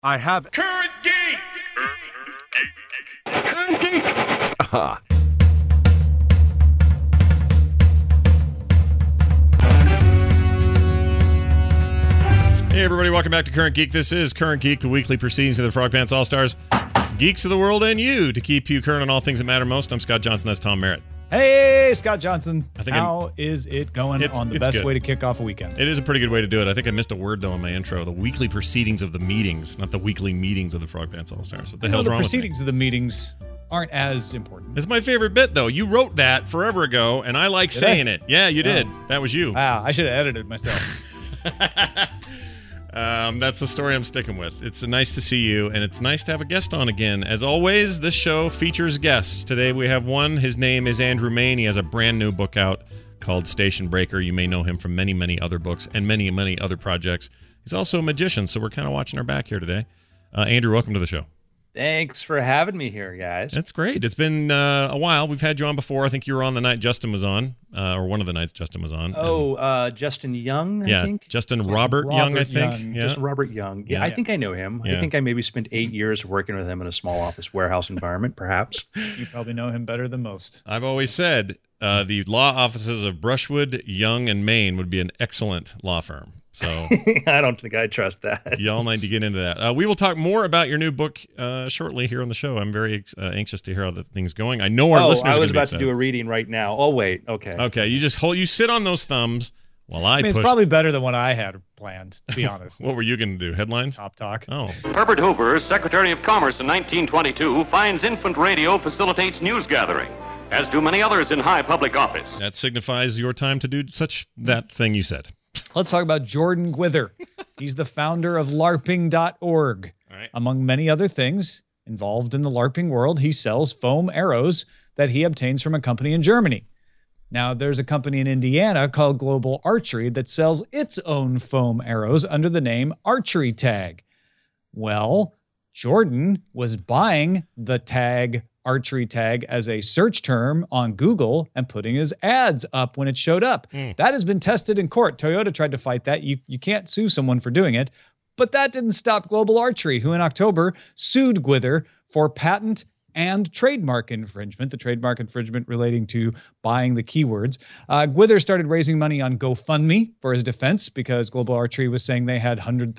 I have Current Geek! Hey everybody, welcome back to Current Geek. This is Current Geek, the weekly proceedings of the Frog Pants All-Stars, geeks of the world and you, to keep you current on all things that matter most. I'm Scott Johnson, that's Tom Merritt. Hey, Scott Johnson. How is it going on the best way to kick off a weekend? It is a pretty good way to do it. I think I missed a word, though, in my intro. The weekly proceedings of the meetings, not the weekly meetings of the Frog Pants All-Stars. What the hell's wrong with me? The proceedings of the meetings aren't as important. It's my favorite bit, though. You wrote that forever ago, and I like saying it. Yeah, you did. That was you. Wow, I should have edited myself. That's the story I'm sticking with. It's nice to see you, and it's nice to have a guest on again. As always, this show features guests. Today we have one. His name is Andrew Mayne. He has a brand new book out called Station Breaker. You may know him from many, many other books and many, many other projects. He's also a magician, so we're kind of watching our back here today. Andrew, welcome to the show. Thanks for having me here, guys. That's great. It's been a while. We've had you on before. I think you were on the night Justin was on, or one of the nights Justin was on. Justin Young, I think? Justin Robert Young, I think. Yeah. Just Robert Young. Yeah, I think I know him. Yeah. I think I maybe spent 8 years working with him in a small office warehouse environment, perhaps. You probably know him better than most. I've always said the law offices of Brushwood, Young, and Maine would be an excellent law firm. So I don't think I trust that. Y'all need to get into that. We will talk more about your new book shortly here on the show. I'm very anxious to hear how the thing's going. I know our listeners. I was about to do a reading right now. Oh wait, okay. Okay, you just hold. You sit on those thumbs while I mean, push. It's probably better than what I had planned, to be honest. What were you going to do? Headlines? Top talk. Oh. Herbert Hoover, Secretary of Commerce in 1922, finds infant radio facilitates news gathering, as do many others in high public office. That signifies your time to do that thing you said. Let's talk about Jordan Gwither. He's the founder of LARPing.org. Right. Among many other things involved in the LARPing world, he sells foam arrows that he obtains from a company in Germany. Now, there's a company in Indiana called Global Archery that sells its own foam arrows under the name Archery Tag. Well, Jordan was buying the tag Archery Tag as a search term on Google and putting his ads up when it showed up. That has been tested in court. Toyota tried to fight that. You can't sue someone for doing it. But that didn't stop Global Archery, who in October sued Gwither for patent and trademark infringement, the trademark infringement relating to buying the keywords. Gwither started raising money on GoFundMe for his defense because Global Archery was saying they had $100,000,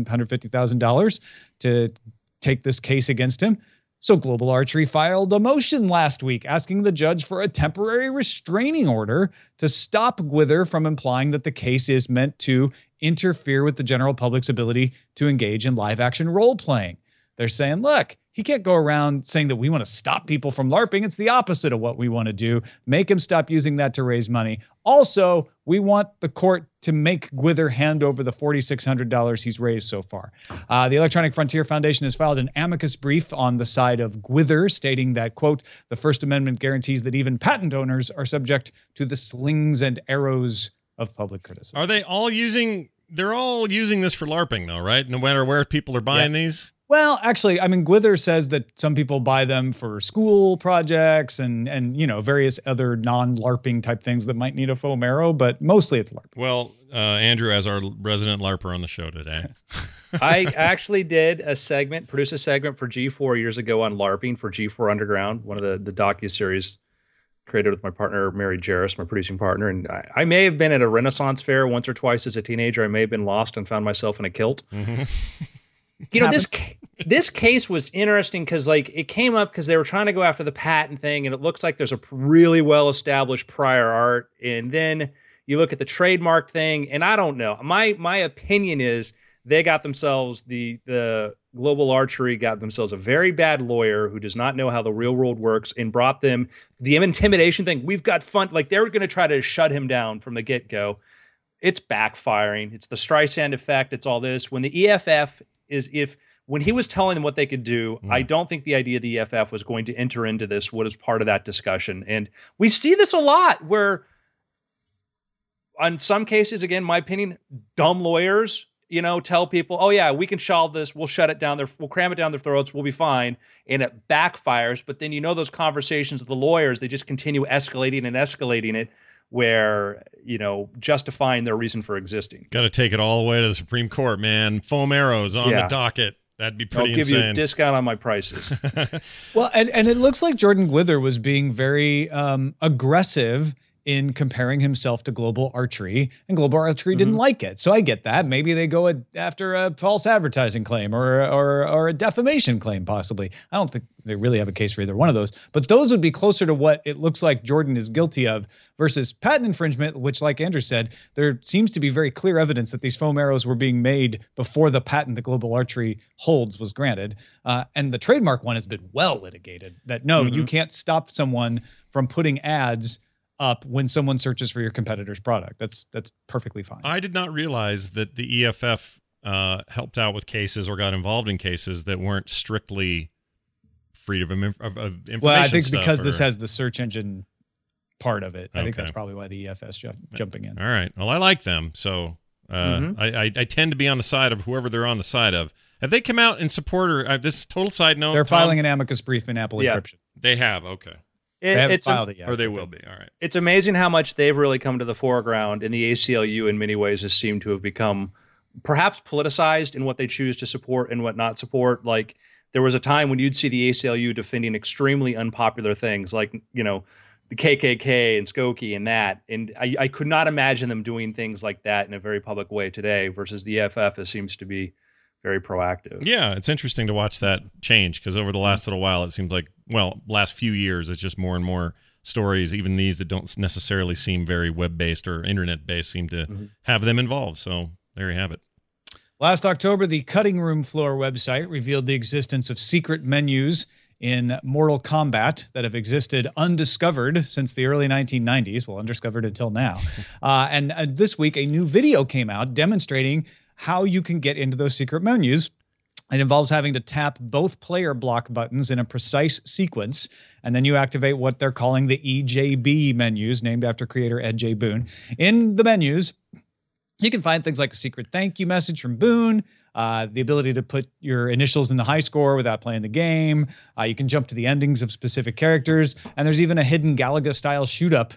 $150,000 to take this case against him. So Global Archery filed a motion last week asking the judge for a temporary restraining order to stop Gwither from implying that the case is meant to interfere with the general public's ability to engage in live-action role-playing. They're saying, look, he can't go around saying that we want to stop people from LARPing. It's the opposite of what we want to do. Make him stop using that to raise money. Also, we want the court to make Gwither hand over the $4,600 he's raised so far. The Electronic Frontier Foundation has filed an amicus brief on the side of Gwither, stating that, quote, the First Amendment guarantees that even patent owners are subject to the slings and arrows of public criticism. Are they all using... They're all using this for LARPing, though, right? No matter where people are buying these? Well, actually, I mean, Gwither says that some people buy them for school projects and you know, various other non-LARPing type things that might need a foam arrow, but mostly it's LARP. Well, Andrew, as our resident LARPer on the show today. I actually did produce a segment for G4 years ago on LARPing for G4 Underground, one of the docuseries created with my partner, Mary Jarris, my producing partner. And I may have been at a Renaissance fair once or twice as a teenager. I may have been lost and found myself in a kilt. Mm-hmm. You know, this case was interesting because, like, it came up because they were trying to go after the patent thing, and it looks like there's a really well-established prior art. And then you look at the trademark thing, and I don't know. My opinion is they got themselves, the Global Archery got themselves a very bad lawyer who does not know how the real world works and brought them the intimidation thing. We've got fun. Like, they were going to try to shut him down from the get-go. It's backfiring. It's the Streisand effect. It's all this. When the EFF when he was telling them what they could do, I don't think the idea the EFF was going to enter into this was part of that discussion. And we see this a lot where, on some cases, again, my opinion, dumb lawyers, you know, tell people, oh yeah, we can solve this. We'll shut it down. We'll cram it down their throats. We'll be fine. And it backfires. But then, you know, those conversations with the lawyers, they just continue escalating it, where, you know, justifying their reason for existing. Got to take it all the way to the Supreme Court, man. Foam arrows on the docket. That'd be I'll pretty give you a insane. discount on my prices. Well, and it looks like Jordan Gwither was being very aggressive in comparing himself to Global Archery, and Global Archery didn't like it. So I get that. Maybe they go after a false advertising claim or a defamation claim, possibly. I don't think they really have a case for either one of those, but those would be closer to what it looks like Jordan is guilty of versus patent infringement, which, like Andrew said, there seems to be very clear evidence that these foam arrows were being made before the patent that Global Archery holds was granted. And the trademark one has been well litigated, that no, you can't stop someone from putting ads up when someone searches for your competitor's product. That's perfectly fine. I did not realize that the EFF helped out with cases or got involved in cases that weren't strictly freedom of information. Well, I think stuff because this has the search engine part of it, I think Okay. that's probably why the EFS jumping in. All right. Well, I like them, so I tend to be on the side of whoever they're on the side of. Have they come out in support or this is total side note? They're Tom? filing an amicus brief in Apple Yeah. encryption. They have. Okay. They haven't It's filed it yet. Or they but will be. All right. It's amazing how much they've really come to the foreground, and the ACLU in many ways has seemed to have become perhaps politicized in what they choose to support and what not support. Like there was a time when you'd see the ACLU defending extremely unpopular things like, the KKK and Skokie and that. And I could not imagine them doing things like that in a very public way today versus the EFF that seems to be very proactive. Yeah, it's interesting to watch that change because over the last little while, it seems like, last few years, it's just more and more stories, even these that don't necessarily seem very web-based or internet-based, seem to have them involved. So there you have it. Last October, the Cutting Room Floor website revealed the existence of secret menus in Mortal Kombat that have existed undiscovered since the early 1990s. Well, undiscovered until now. And this week, a new video came out demonstrating how you can get into those secret menus. It involves having to tap both player block buttons in a precise sequence, and then you activate what they're calling the EJB menus, named after creator Ed J. Boon. In the menus, you can find things like a secret thank you message from Boone, the ability to put your initials in the high score without playing the game. You can jump to the endings of specific characters, and there's even a hidden Galaga-style shoot-up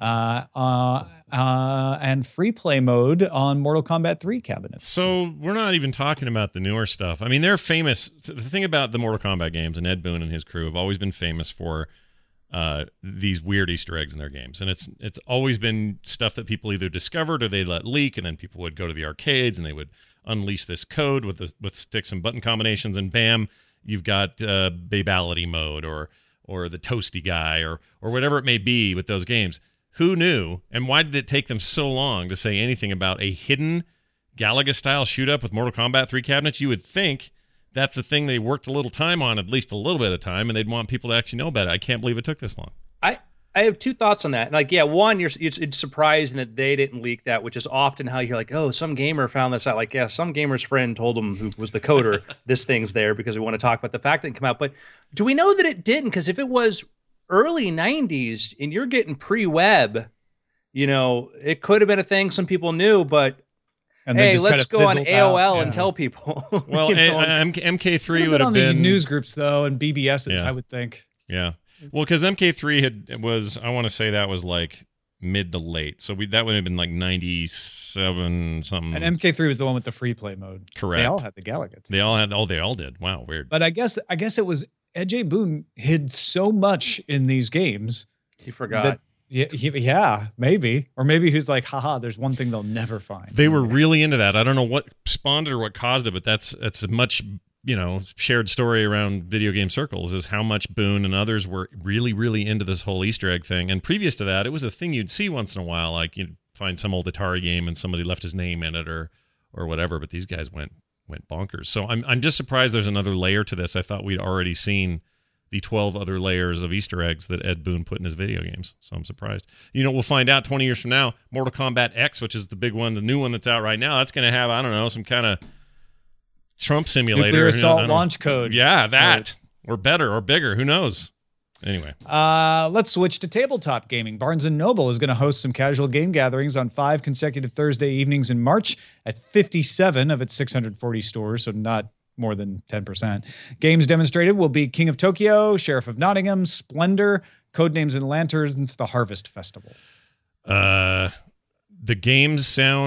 and free play mode on Mortal Kombat 3 cabinets. So we're not even talking about the newer stuff. I mean, they're famous. The thing about the Mortal Kombat games, and Ed Boon and his crew have always been famous for these weird Easter eggs in their games. And it's always been stuff that people either discovered or they let leak, and then people would go to the arcades and they would unleash this code with sticks and button combinations, and bam, you've got Babality mode or the Toasty guy or whatever it may be with those games. Who knew, and why did it take them so long to say anything about a hidden Galaga-style shoot-up with Mortal Kombat 3 cabinets? You would think that's the thing they worked a little time on, at least a little bit of time, and they'd want people to actually know about it. I can't believe it took this long. I have two thoughts on that. Like, yeah, one, it's surprising that they didn't leak that, which is often how you're like, oh, some gamer found this out. Like, yeah, some gamer's friend told him, who was the coder, this thing's there because we want to talk about the fact that it didn't come out. But do we know that it didn't? Because if it was early 90s and you're getting pre-web, it could have been a thing some people knew, but And hey, just let's kind of go on fizzled AOL out. and tell people. Well, MK3 would have on been the news groups though, and BBSs, Yeah. I would think. Yeah. Well, because MK3 was, I want to say that was like mid to late. So that would have been like 97 something. And MK3 was the one with the free play mode. Correct. They all had the Galaga. They all did. Wow, weird. But I guess it was Ed J. Boon hid so much in these games. He forgot. Yeah, maybe. Or maybe he's like, haha, there's one thing they'll never find. They were really into that. I don't know what spawned it or what caused it, but that's a much, shared story around video game circles is how much Boone and others were really, really into this whole Easter egg thing. And previous to that, it was a thing you'd see once in a while, like you'd find some old Atari game and somebody left his name in it or whatever, but these guys went bonkers. So I'm just surprised there's another layer to this. I thought we'd already seen the 12 other layers of Easter eggs that Ed Boon put in his video games. So I'm surprised. We'll find out 20 years from now, Mortal Kombat X, which is the big one, the new one that's out right now, that's going to have, I don't know, some kind of Trump simulator. Nuclear assault launch code. Yeah, that. Or better or bigger. Who knows? Anyway. Let's switch to tabletop gaming. Barnes & Noble is going to host some casual game gatherings on 5 consecutive Thursday evenings in March at 57 of its 640 stores, so not more than 10%. Games demonstrated will be King of Tokyo, Sheriff of Nottingham, Splendor, Codenames and Lanterns, and the Harvest Festival. The games sound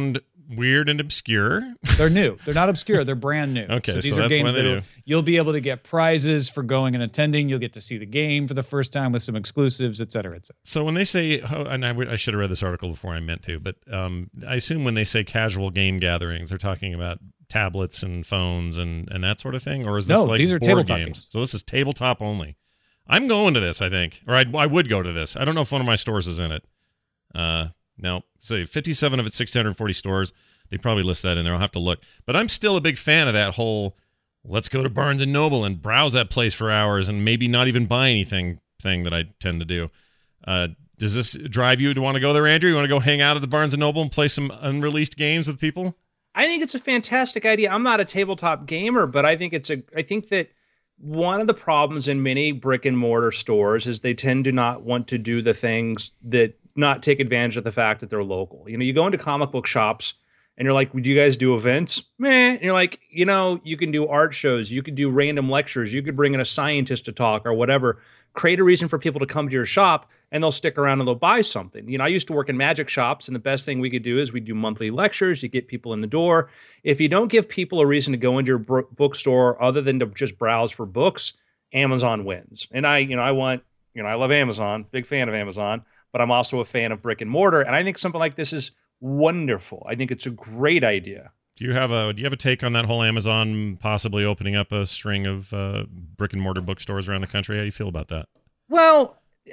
weird and obscure. They're new. They're not obscure. They're brand new. Okay, so these so are that's games why they that do. you'll be able to get prizes for going and attending. You'll get to see the game for the first time with some exclusives, et cetera, et cetera. So when they say, and I should have read this article before I meant to, but I assume when they say casual game gatherings, they're talking about tablets and phones and that sort of thing, or is this like these are board tabletop games? games. So this is tabletop only. I'm going to this, I think, or I would go to this. I don't know if one of my stores is in it. No, say 57 of its 640 stores. They probably list that in there. I'll have to look, but I'm still a big fan of that whole let's go to Barnes and Noble and browse that place for hours and maybe not even buy anything thing that I tend to do. Does this drive you to want to go there, Andrew? You want to go hang out at the Barnes and Noble and play some unreleased games with people? I think it's a fantastic idea. I'm not a tabletop gamer, but I think that one of the problems in many brick and mortar stores is they tend to not want to do the things that not take advantage of the fact that they're local. You know, you go into comic book shops and you're like, do you guys do events? Meh. And you're like, you can do art shows, you could do random lectures, you could bring in a scientist to talk or whatever. Create a reason for people to come to your shop and they'll stick around and they'll buy something. I used to work in magic shops, and the best thing we could do is we do monthly lectures. You get people in the door. If you don't give people a reason to go into your bookstore other than to just browse for books, Amazon wins. And I love Amazon, big fan of Amazon, but I'm also a fan of brick and mortar. And I think something like this is wonderful. I think it's a great idea. Do you have a take on that whole Amazon possibly opening up a string of brick and mortar bookstores around the country? How do you feel about that? Well,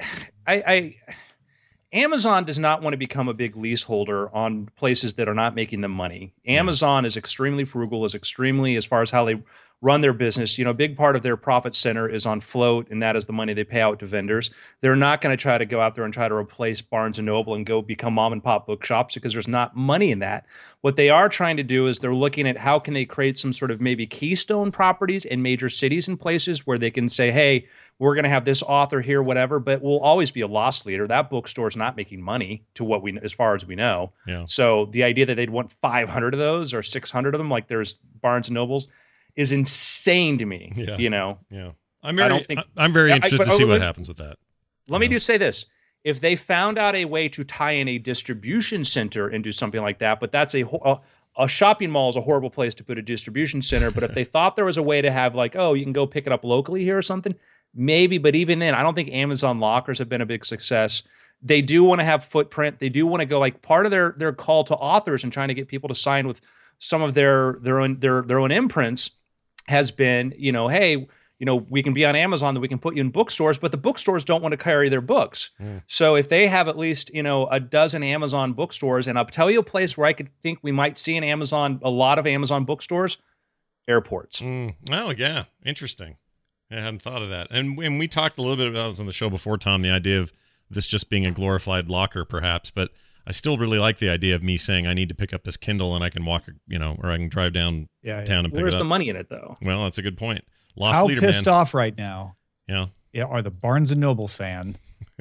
Amazon does not want to become a big leaseholder on places that are not making them money. Amazon is extremely frugal, as far as how they run their business. A big part of their profit center is on float, and that is the money they pay out to vendors. They're not going to try to go out there and try to replace Barnes & Noble and go become mom and pop bookshops because there's not money in that. What they are trying to do is they're looking at how can they create some sort of maybe keystone properties in major cities and places where they can say, hey, we're going to have this author here, whatever, but we'll always be a loss leader. That bookstore is not making money as far as we know. Yeah. So the idea that they'd want 500 of those or 600 of them, like there's Barnes & Nobles, is insane to me. Yeah. Yeah. I'm very interested to see what happens with that. Let me just say this. If they found out a way to tie in a distribution center and do something like that, but that's a shopping mall is a horrible place to put a distribution center. But if they thought there was a way to have like, you can go pick it up locally here or something, maybe. But even then, I don't think Amazon lockers have been a big success. They do want to have footprint. They do want to go like part of their call to authors and trying to get people to sign with some of their own imprints has been, hey, we can be on Amazon, that we can put you in bookstores, but the bookstores don't want to carry their books. So if they have at least, a dozen Amazon bookstores, and I'll tell you a place where I could think we might see a lot of Amazon bookstores, airports. Oh, yeah. Interesting. I hadn't thought of that. And we talked a little bit about this on the show before, Tom, the idea of this just being a glorified locker, perhaps, but I still really like the idea of me saying I need to pick up this Kindle and I can walk, or I can drive down town and pick it up. Where's the money in it, though? Well, that's a good point. Lost How leader, pissed man. off right now are the Barnes & Noble fans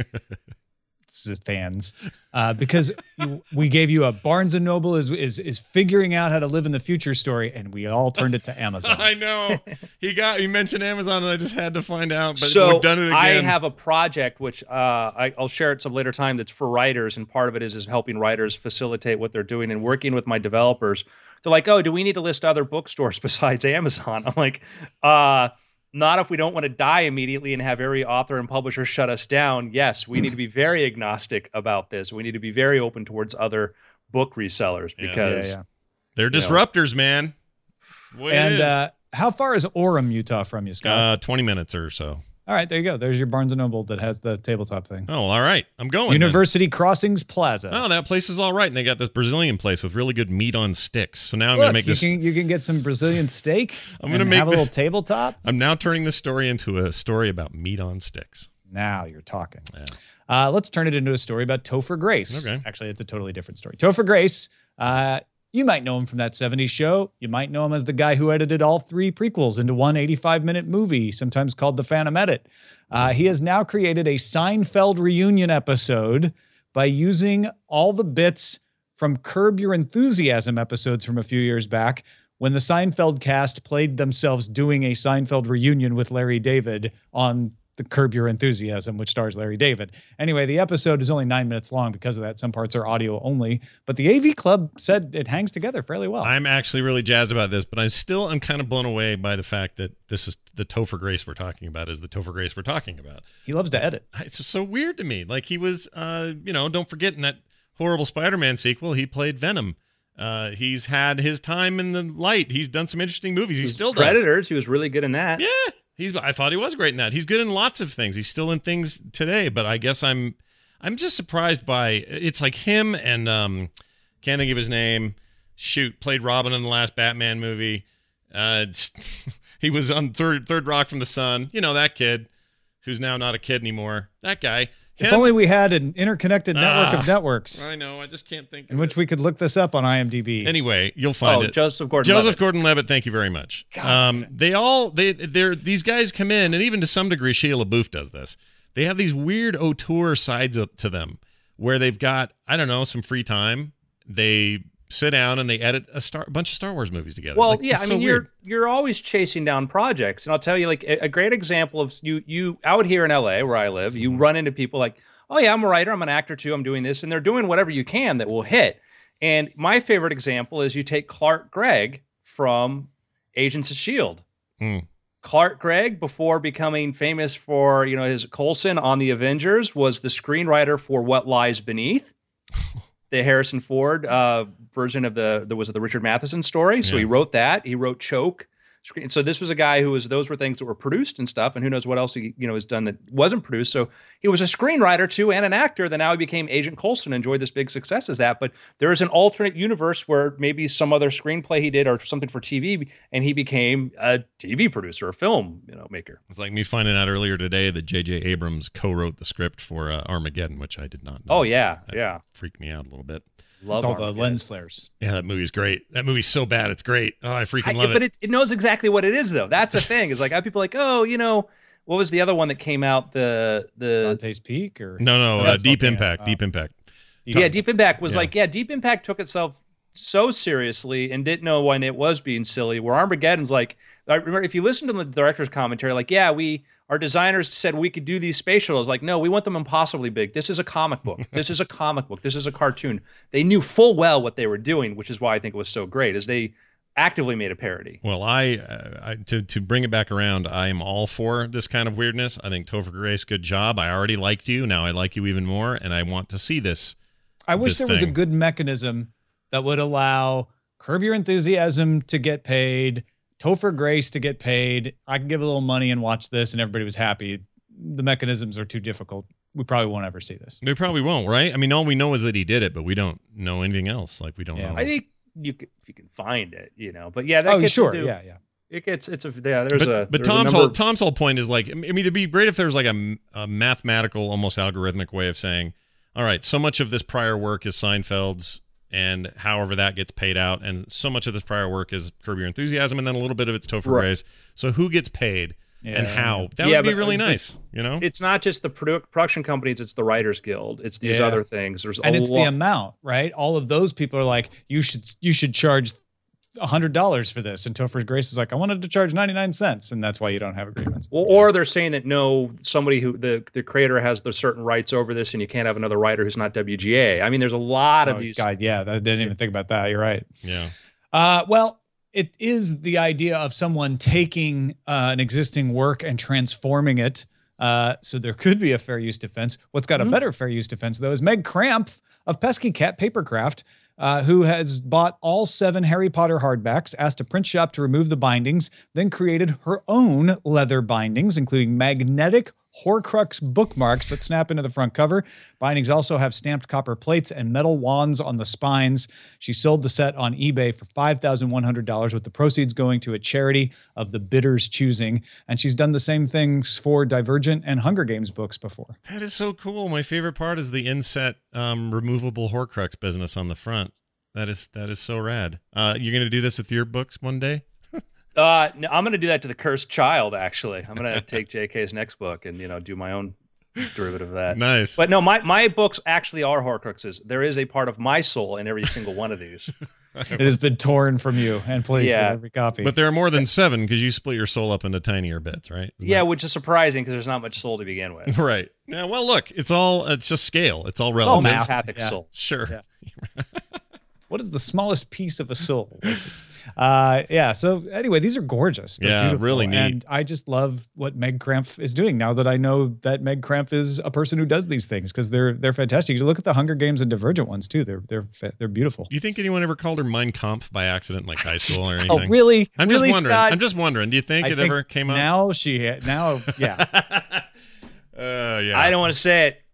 because we gave you a Barnes & Noble is figuring out how to live in the future story, and we all turned it to Amazon. I know. He mentioned Amazon, and I just had to find out, but so we've done it again. I have a project, which I'll share at some later time, that's for writers, and part of it is helping writers facilitate what they're doing and working with my developers. They're like, do we need to list other bookstores besides Amazon? I'm like, not if we don't want to die immediately and have every author and publisher shut us down. Yes, we need to be very agnostic about this. We need to be very open towards other book resellers because they're disruptors, man. That's the way it is. How far is Orem, Utah from you, Scott? 20 minutes or so. All right, there you go. There's your Barnes & Noble that has the tabletop thing. Oh, all right. I'm going. University Crossings Plaza. Oh, that place is all right. And they got this Brazilian place with really good meat on sticks. So now I'm going to make this. You can get some Brazilian steak. I'm going to have a little tabletop. I'm now turning this story into a story about meat on sticks. Now you're talking. Yeah. Let's turn it into a story about Topher Grace. Okay. Actually, it's a totally different story. Topher Grace, you might know him from that 70s show. You might know him as the guy who edited all 3 prequels into one 85-minute movie, sometimes called The Phantom Edit. He has now created a Seinfeld reunion episode by using all the bits from Curb Your Enthusiasm episodes from a few years back when the Seinfeld cast played themselves doing a Seinfeld reunion with Larry David on the Curb Your Enthusiasm, which stars Larry David. Anyway, the episode is only 9 minutes long because of that. Some parts are audio only, but the AV Club said it hangs together fairly well. I'm actually really jazzed about this, but I'm kind of blown away by the fact that this is the Topher Grace we're talking about is the Topher Grace we're talking about. He loves to edit. It's just so weird to me. Like he was, don't forget in that horrible Spider-Man sequel, he played Venom. He's had his time in the light. He's done some interesting movies. He still does. Predators. He was really good in that. Yeah. I thought he was great in that. He's good in lots of things. He's still in things today, but I guess I'm just surprised by it's like him and can't think of his name. Shoot, played Robin in the last Batman movie. He was on Third Rock from the Sun. You know that kid who's now not a kid anymore. That guy. If only we had an interconnected network of networks. I know. I just can't think. In which we could look this up on IMDb. Anyway, you'll find it. Joseph Gordon-Levitt. Thank you very much. These guys come in, and even to some degree, Shia LaBeouf does this. They have these weird auteur sides to them, where they've got some free time. They sit down and they edit a bunch of Star Wars movies together. Well, you're always chasing down projects, and I'll tell you, like a great example of you out here in LA where I live, you run into people like, oh yeah, I'm a writer, I'm an actor too, I'm doing this, and they're doing whatever you can that will hit. And my favorite example is you take Clark Gregg from Agents of S.H.I.E.L.D. Clark Gregg, before becoming famous for his Coulson on the Avengers, was the screenwriter for What Lies Beneath, the Harrison Ford version of the Richard Matheson story. So he wrote that. He wrote Choke. So this was a guy those were things that were produced and stuff, and who knows what else he has done that wasn't produced. So he was a screenwriter too and an actor. Then now he became Agent Coulson and enjoyed this big success as that. But there is an alternate universe where maybe some other screenplay he did or something for TV, and he became a TV producer, a film maker. It's like me finding out earlier today that J.J. Abrams co-wrote the script for Armageddon, which I did not know. Oh yeah, that freaked me out a little bit. Love all the lens flares. Yeah, that movie's great. That movie's so bad, it's great. Oh, I freaking love it. But it knows exactly what it is, though. That's the thing. Is like I have people like, oh, what was the other one that came out? The Dante's Peak or no, Deep Impact. Deep Impact. Deep Impact was Deep Impact took itself so seriously and didn't know when it was being silly. Where Armageddon's like, I remember if you listen to the director's commentary, like, our designers said we could do these space shuttles. Like, no, we want them impossibly big. This is a comic book. This is a comic book. This is a cartoon. They knew full well what they were doing, which is why I think it was so great, is they actively made a parody. Well, to bring it back around, I am all for this kind of weirdness. I think Topher Grace, good job. I already liked you. Now I like you even more, and I want to see this. I wish there was a good mechanism that would allow Curb Your Enthusiasm to get paid, Topher Grace to get paid. I can give a little money and watch this, and everybody was happy. The mechanisms are too difficult. We probably won't ever see this. We probably won't, right? I mean, all we know is that he did it, but we don't know anything else. Like, we don't know. I think if you can find it, But yeah, that gets into, yeah. But Tom's whole point is like, I mean, it'd be great if there was like a mathematical, almost algorithmic way of saying, all right, so much of this prior work is Seinfeld's, and however that gets paid out, and so much of this prior work is Curb Your Enthusiasm, and then a little bit of it's Topher Grace. So who gets paid and how? That would be really nice, It's not just the production companies; it's the Writers Guild. It's these other things. It's the amount, right? All of those people are like, you should charge $100 for this, and Topher Grace is like, I wanted to charge 99 cents, and that's why you don't have agreements. Well, or they're saying that no, somebody who the creator has the certain rights over this, and you can't have another writer who's not WGA. I mean, there's a lot of these. God, yeah, I didn't even think about that. You're right. Yeah. Well, it is the idea of someone taking an existing work and transforming it. So there could be a fair use defense. What's got a better fair use defense, though, is Meg Crampf of Pesky Cat Papercraft, who has bought all 7 Harry Potter hardbacks, asked a print shop to remove the bindings, then created her own leather bindings, including magnetic Horcrux bookmarks that snap into the front cover. Bindings also have stamped copper plates and metal wands on the spines. She sold the set on eBay for $5,100, with the proceeds going to a charity of the bidder's choosing. And she's done the same things for Divergent and Hunger Games books before. That is so cool. My favorite part is the inset removable Horcrux business on the front. That is so rad. You're going to do this with your books one day? No, I'm going to do that to the Cursed Child, actually. I'm going to take JK's next book and, do my own derivative of that. Nice. But no, my books actually are Horcruxes. There is a part of my soul in every single one of these. It has been torn from you and placed in every copy. But there are more than 7 because you split your soul up into tinier bits, right? Which is surprising because there's not much soul to begin with. Right. Yeah. Well, look, it's just scale. It's all relative. Empathic soul. Sure. Yeah. What is the smallest piece of a soul? So anyway, these are gorgeous. They're beautiful. Really neat. And I just love what Meg Cramph is doing now that I know that Meg Cramph is a person who does these things, because they're fantastic. You look at the Hunger Games and Divergent ones too. They're beautiful. Do you think anyone ever called her Mein Kampf by accident in like high school or anything? Oh, really? I'm really, just wondering. Scott? I'm just wondering. Do you think it ever came up? Yeah. I don't want to say it.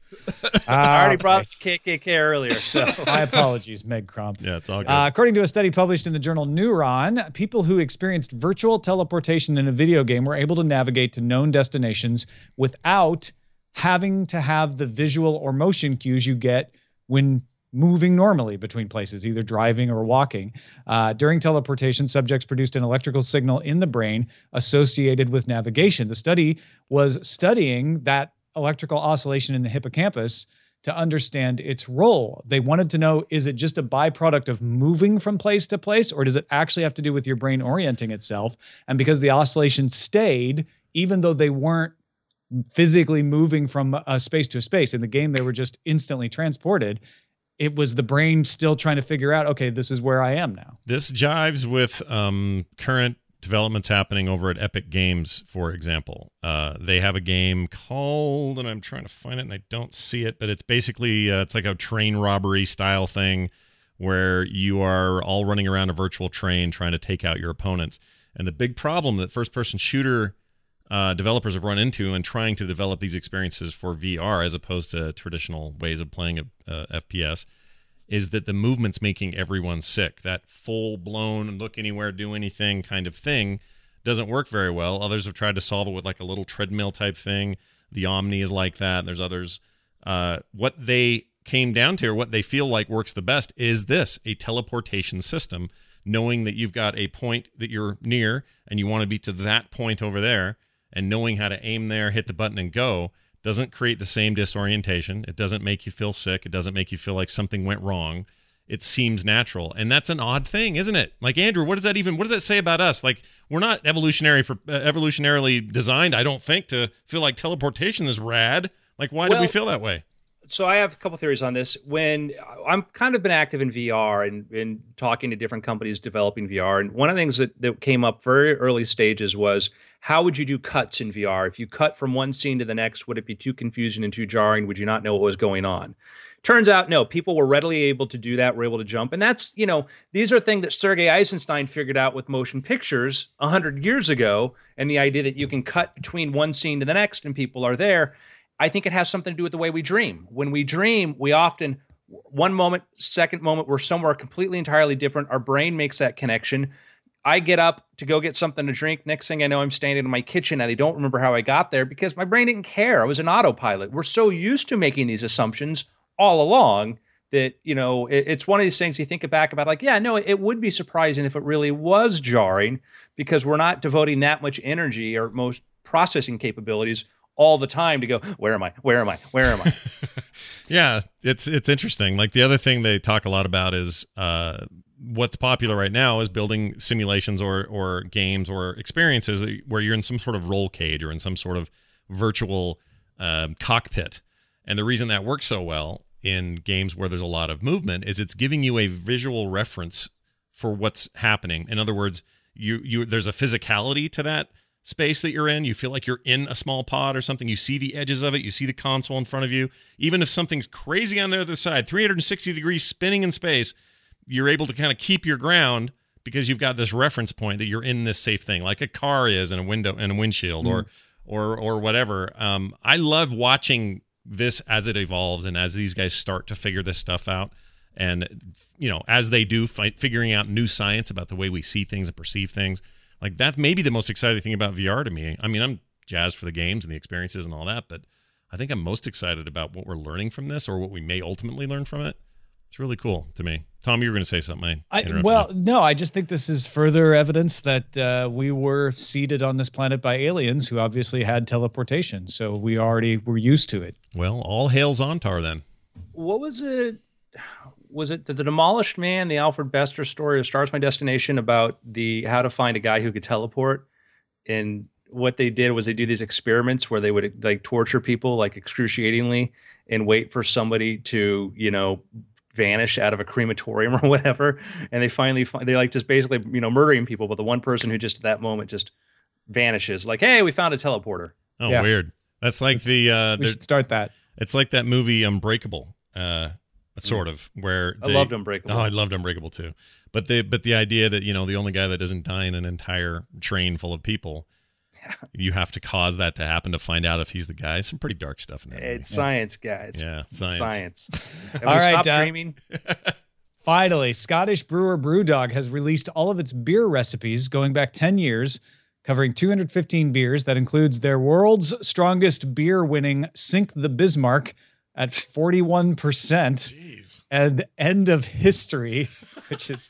I already brought up the KKK earlier, so my apologies, Meg Cramph. Yeah, it's all good. According to a study published in the journal Neuron, people who experienced virtual teleportation in a video game were able to navigate to known destinations without having to have the visual or motion cues you get when moving normally between places, either driving or walking. During teleportation, subjects produced an electrical signal in the brain associated with navigation. The study was studying that electrical oscillation in the hippocampus to understand its role. They wanted to know, is it just a byproduct of moving from place to place, or does it actually have to do with your brain orienting itself? And because the oscillation stayed, even though they weren't physically moving from a space to a space, in the game they were just instantly transported, it was the brain still trying to figure out, okay, this is where I am now. This jives with current developments happening over at Epic Games, for example. They have a game called, and I'm trying to find it and I don't see it, but it's basically, it's like a train robbery style thing where you are all running around a virtual train trying to take out your opponents. And the big problem that first-person shooter developers have run into in trying to develop these experiences for VR as opposed to traditional ways of playing a FPS is that the movement's making everyone sick. That full-blown look anywhere, do anything kind of thing doesn't work very well. Others have tried to solve it with like a little treadmill type thing. The Omni is like that. There's others. What they came down to, or what they feel like works the best, is this, a teleportation system, knowing that you've got a point that you're near and you want to be to that point over there, and knowing how to aim there, hit the button, and go. Doesn't create the same disorientation. It doesn't make you feel sick. It doesn't make you feel like something went wrong. It seems natural. And that's an odd thing, isn't it? Like, Andrew, what does that say about us? Like, we're not evolutionarily designed, I don't think, to feel like teleportation is rad. Like, why did we feel that way? So I have a couple theories on this. When I'm kind of been active in VR and talking to different companies developing VR, and one of the things that came up very early stages was, how would you do cuts in VR? If you cut from one scene to the next, would it be too confusing and too jarring? Would you not know what was going on? Turns out, no, people were readily able to do that, were able to jump. And that's, these are things that Sergei Eisenstein figured out with motion pictures 100 years ago, and the idea that you can cut between one scene to the next and people are there. I think it has something to do with the way we dream. When we dream, we often, one moment, second moment, we're somewhere completely entirely different. Our brain makes that connection. I get up to go get something to drink. Next thing I know, I'm standing in my kitchen and I don't remember how I got there because my brain didn't care. I was an autopilot. We're so used to making these assumptions all along that, it's one of these things you think back about, like, yeah, no, it would be surprising if it really was jarring, because we're not devoting that much energy or most processing capabilities all the time to go, where am I? Where am I? Where am I? Yeah, it's interesting. Like, the other thing they talk a lot about is what's popular right now is building simulations or games or experiences where you're in some sort of roll cage or in some sort of virtual cockpit. And the reason that works so well in games where there's a lot of movement is it's giving you a visual reference for what's happening. In other words, you there's a physicality to that space that you're in. You feel like you're in a small pod or something. You see the edges of it. You see the console in front of you. Even if something's crazy on the other side, 360 degrees spinning in space, you're able to kind of keep your ground because you've got this reference point that you're in this safe thing, like a car is in a window and a windshield or whatever. I love watching this as it evolves and as these guys start to figure this stuff out. And, as they do, figuring out new science about the way we see things and perceive things. Like, that's maybe the most exciting thing about VR to me. I mean, I'm jazzed for the games and the experiences and all that, but I think I'm most excited about what we're learning from this, or what we may ultimately learn from it. It's really cool to me. Tom, you were going to say something. No, I just think this is further evidence that we were seeded on this planet by aliens who obviously had teleportation. So we already were used to it. Well, all hail Zontar then. What was it? was it the Demolished Man, the Alfred Bester story of Stars My Destination about how to find a guy who could teleport? And what they did was they do these experiments where they would like torture people like excruciatingly and wait for somebody to, vanish out of a crematorium or whatever. And they finally they like just basically, murdering people, but the one person who just at that moment just vanishes, like, hey, we found a teleporter. Oh, yeah. Weird. That's like we should start that. It's like that movie Unbreakable, sort of, where I loved Unbreakable. Oh, I loved Unbreakable too. But the idea that, the only guy that doesn't die in an entire train full of people, you have to cause that to happen to find out if he's the guy. Some pretty dark stuff in there. It's science, guys. Yeah, science. All right, stop dreaming. Finally, Scottish brewer Brewdog has released all of its beer recipes going back 10 years, covering 215 beers. That includes their world's strongest beer winning Sink the Bismarck at 41%. Jeez. And End of History, which is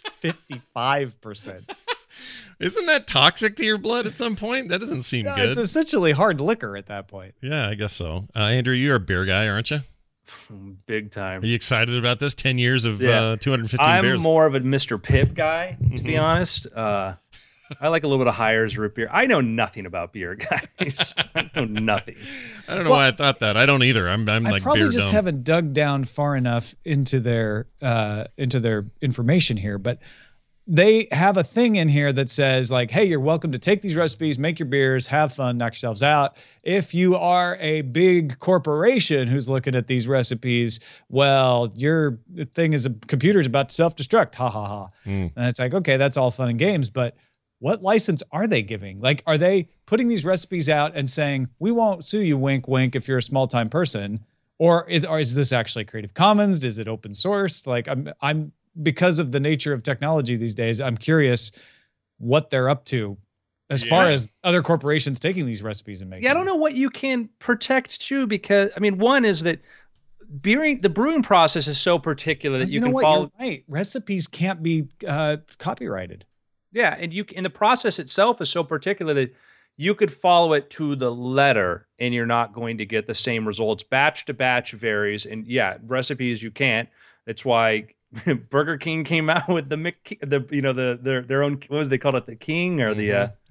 55%. Isn't that toxic to your blood at some point? That doesn't seem good. It's essentially hard liquor at that point. Yeah, I guess so. Andrew, you're a beer guy, aren't you? Big time. Are you excited about this? 10 years of 215 beers? I'm more of a Mr. Pibb guy, to be honest. I like a little bit of Hires root beer. I know nothing about beer, guys. I know nothing. I don't know why I thought that. I don't either. I'm like beer dumb. I probably just haven't dug down far enough into their information here, but they have a thing in here that says like, hey, you're welcome to take these recipes, make your beers, have fun, knock yourselves out. If you are a big corporation who's looking at these recipes, well, your thing is a computer's about to self-destruct. Ha ha ha. And it's like, okay, that's all fun and games, but what license are they giving? Like, are they putting these recipes out and saying, we won't sue you, wink, wink, if you're a small-time person? Or is this actually Creative Commons? Is it open sourced? Like, I'm because of the nature of technology these days, I'm curious what they're up to as far as other corporations taking these recipes and making I don't know what you can protect too, because I mean, one is that the brewing process is so particular that you can follow. You're right. Recipes can't be copyrighted. Yeah, and the process itself is so particular that you could follow it to the letter and you're not going to get the same results. Batch to batch varies, and recipes you can't. That's why Burger King came out with their own, what was they called it, the King or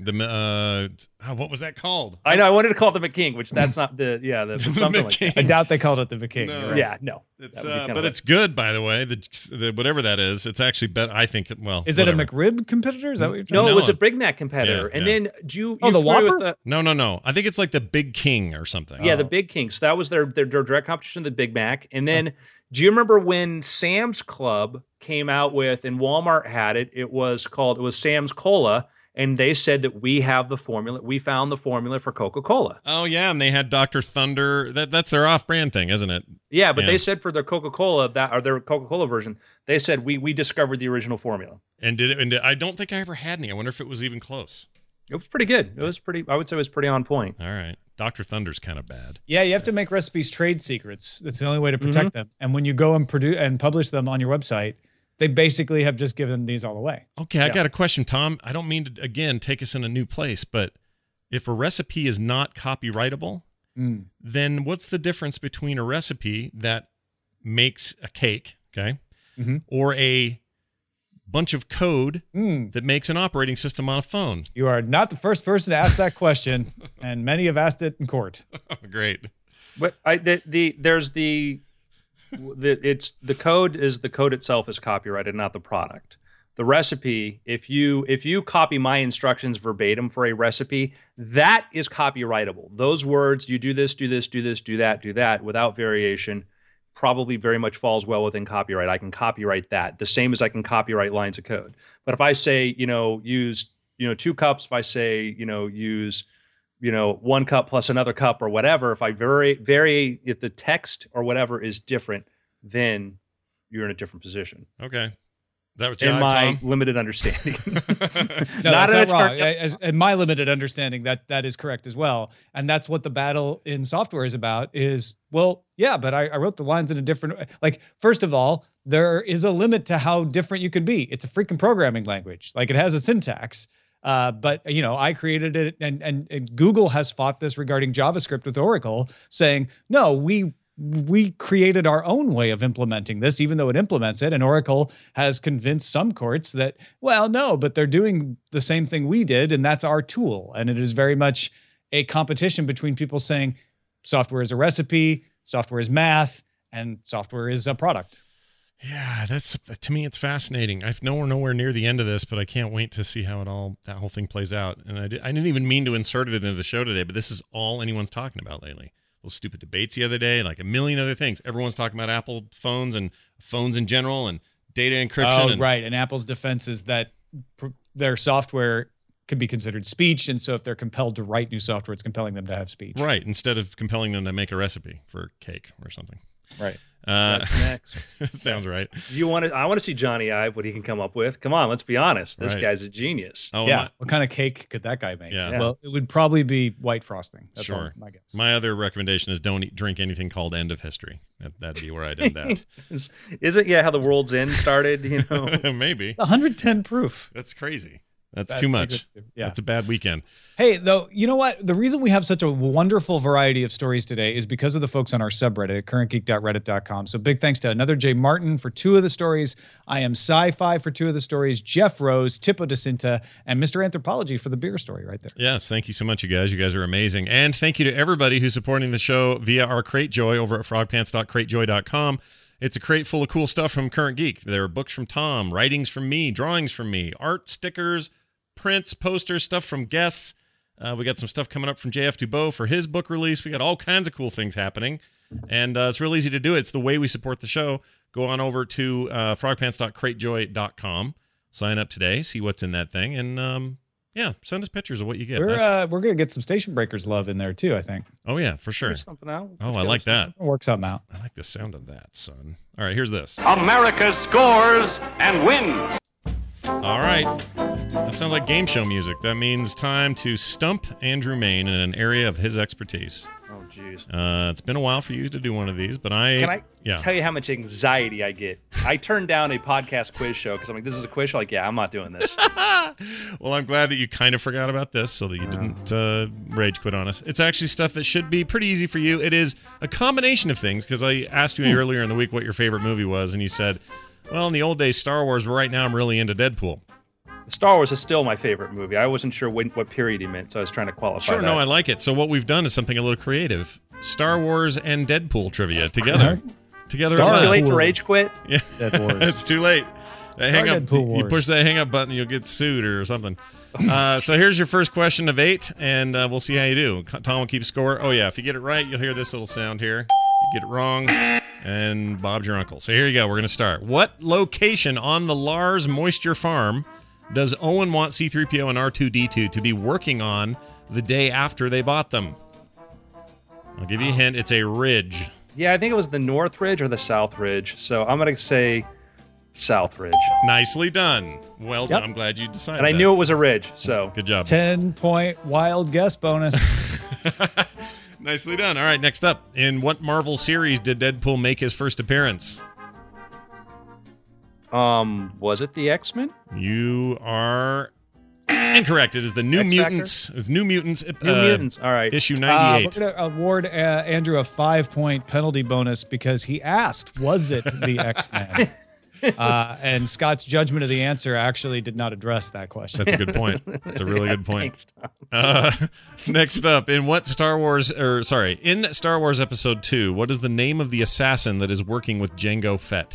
what was that called? I know I wanted to call it the McKing, which that's not the something like that. I doubt they called it the McKing. No. Right. Yeah, no. It's but it's good, by the way. The whatever that is, it's actually better. I think. Well, is it a McRib competitor? Is that what you're talking about? No, it was a Big Mac competitor. And then the Whopper? No. I think it's like the Big King or something. Yeah, the Big King. So that was their direct competition, the Big Mac, and then. Do you remember when Sam's Club came out with, and Walmart had it, it was Sam's Cola, and they said that we have the formula, we found the formula for Coca-Cola. Oh, yeah, and they had Dr. Thunder. That's their off-brand thing, isn't it? Yeah, but they said for their Coca-Cola, their Coca-Cola version, they said we discovered the original formula. And I don't think I ever had any. I wonder if it was even close. It was pretty good. It was I would say it was pretty on point. All right. Dr. Thunder's kind of bad. Yeah, you have to make recipes trade secrets. That's the only way to protect them. And when you go and produce and publish them on your website, they basically have just given these all away. Okay, I got a question, Tom. I don't mean to, again, take us in a new place, but if a recipe is not copyrightable, then what's the difference between a recipe that makes a cake, okay, or a bunch of code that makes an operating system on a phone? You are not the first person to ask that question, and many have asked it in court. Great. But the code is the code itself is copyrighted, not the product. The recipe, if you copy my instructions verbatim for a recipe, that is copyrightable. Those words, you do this, do this, do this, do that without variation, probably very much falls well within copyright. I can copyright that the same as I can copyright lines of code. But if I say, use, 2 cups, if I say, use, 1 cup plus another cup or whatever, if I vary, if the text or whatever is different, then you're in a different position. Okay. That was in my limited understanding. No, not wrong. In my limited understanding, that is correct as well. And that's what the battle in software is about is, well, yeah, but I wrote the lines in a different way. Like, first of all, there is a limit to how different you can be. It's a freaking programming language. Like, it has a syntax. But, I created it, and Google has fought this regarding JavaScript with Oracle, saying, no, we we created our own way of implementing this, even though it implements it. And Oracle has convinced some courts that, well, no, but they're doing the same thing we did, and that's our tool. And it is very much a competition between people saying software is a recipe, software is math, and software is a product. Yeah, to me, it's fascinating. We're nowhere near the end of this, but I can't wait to see how that whole thing plays out. And I didn't even mean to insert it into the show today, but this is all anyone's talking about lately. Those stupid debates the other day, like a million other things. Everyone's talking about Apple phones and phones in general and data encryption. Oh, right. And Apple's defense is that their software could be considered speech. And so if they're compelled to write new software, it's compelling them to have speech. Right. Instead of compelling them to make a recipe for cake or something. Right. Next. Sounds right. I want to see Johnny Ive, what he can come up with. Come on, let's be honest. This guy's a genius. Oh, yeah. What kind of cake could that guy make? Yeah. Well, it would probably be white frosting. That's sure. my guess. My other recommendation is don't drink anything called End of History. That'd be where I'd end that. Is it? Yeah, how the world's end started, you know? Maybe. It's 110 proof. That's crazy. That's too much. Yeah. That's a bad weekend. Hey, though, you know what? The reason we have such a wonderful variety of stories today is because of the folks on our subreddit at currentgeek.reddit.com. So big thanks to Another J. Martin for 2 of the stories, I Am Sci-Fi for 2 of the stories, Jeff Rose, Tipo DeCinta, and Mr. Anthropology for the beer story right there. Yes, thank you so much, you guys. You guys are amazing. And thank you to everybody who's supporting the show via our Crate Joy over at frogpants.cratejoy.com. It's a crate full of cool stuff from Current Geek. There are books from Tom, writings from me, drawings from me, art, stickers, prints, posters, stuff from guests. We got some stuff coming up from JF Dubois for his book release. We got all kinds of cool things happening. And it's real easy to do it. It's the way we support the show. Go on over to frogpants.cratejoy.com. Sign up today. See what's in that thing. And, send us pictures of what you get. We're going to get some Station Breakers love in there, too, I think. Oh, yeah, for sure. There's something out. Oh, I like that. We'll work something out. I like the sound of that, son. All right, here's this. America scores and wins. All right. That sounds like game show music. That means time to stump Andrew Main in an area of his expertise. Oh, jeez. It's been a while for you to do one of these, but Can I tell you how much anxiety I get? I turned down a podcast quiz show because I'm like, this is a quiz show? Like, yeah, I'm not doing this. Well, I'm glad that you kind of forgot about this so that you didn't rage quit on us. It's actually stuff that should be pretty easy for you. It is a combination of things, because I asked you earlier in the week what your favorite movie was, and you said, well, in the old days, Star Wars, but right now I'm really into Deadpool. Star Wars is still my favorite movie. I wasn't sure what period he meant, so I was trying to qualify Sure, that. no, I like it. So what we've done is something a little creative. Star Wars and Deadpool trivia together. Is it too late to rage quit? Yeah, it's too late. You push that hang up button, you'll get sued or something. So here's your first question of 8, and we'll see how you do. Tom will keep score. Oh, yeah, if you get it right, you'll hear this little sound here. You get it wrong, and Bob's your uncle. So here you go. We're going to start. What location on the Lars Moisture Farm does Owen want C-3PO and R2-D2 to be working on the day after they bought them? I'll give you a hint. It's a ridge. Yeah, I think it was the North Ridge or the South Ridge. So I'm going to say South Ridge. Nicely done. Well done. I'm glad you decided And I knew it was a ridge, so. Good job. 10-point wild guess bonus. Nicely done. All right, next up. In what Marvel series did Deadpool make his first appearance? Was it the X-Men? You are incorrect. It is the New X-Factor? Mutants. It was New Mutants. New Mutants. All right. Issue 98. We're going to award Andrew a 5-point penalty bonus because he asked, was it the X-Men? And Scott's judgment of the answer actually did not address that question. That's a good point. That's a really good point. Thanks, Tom. Next up, in Star Wars Episode 2, what is the name of the assassin that is working with Jango Fett?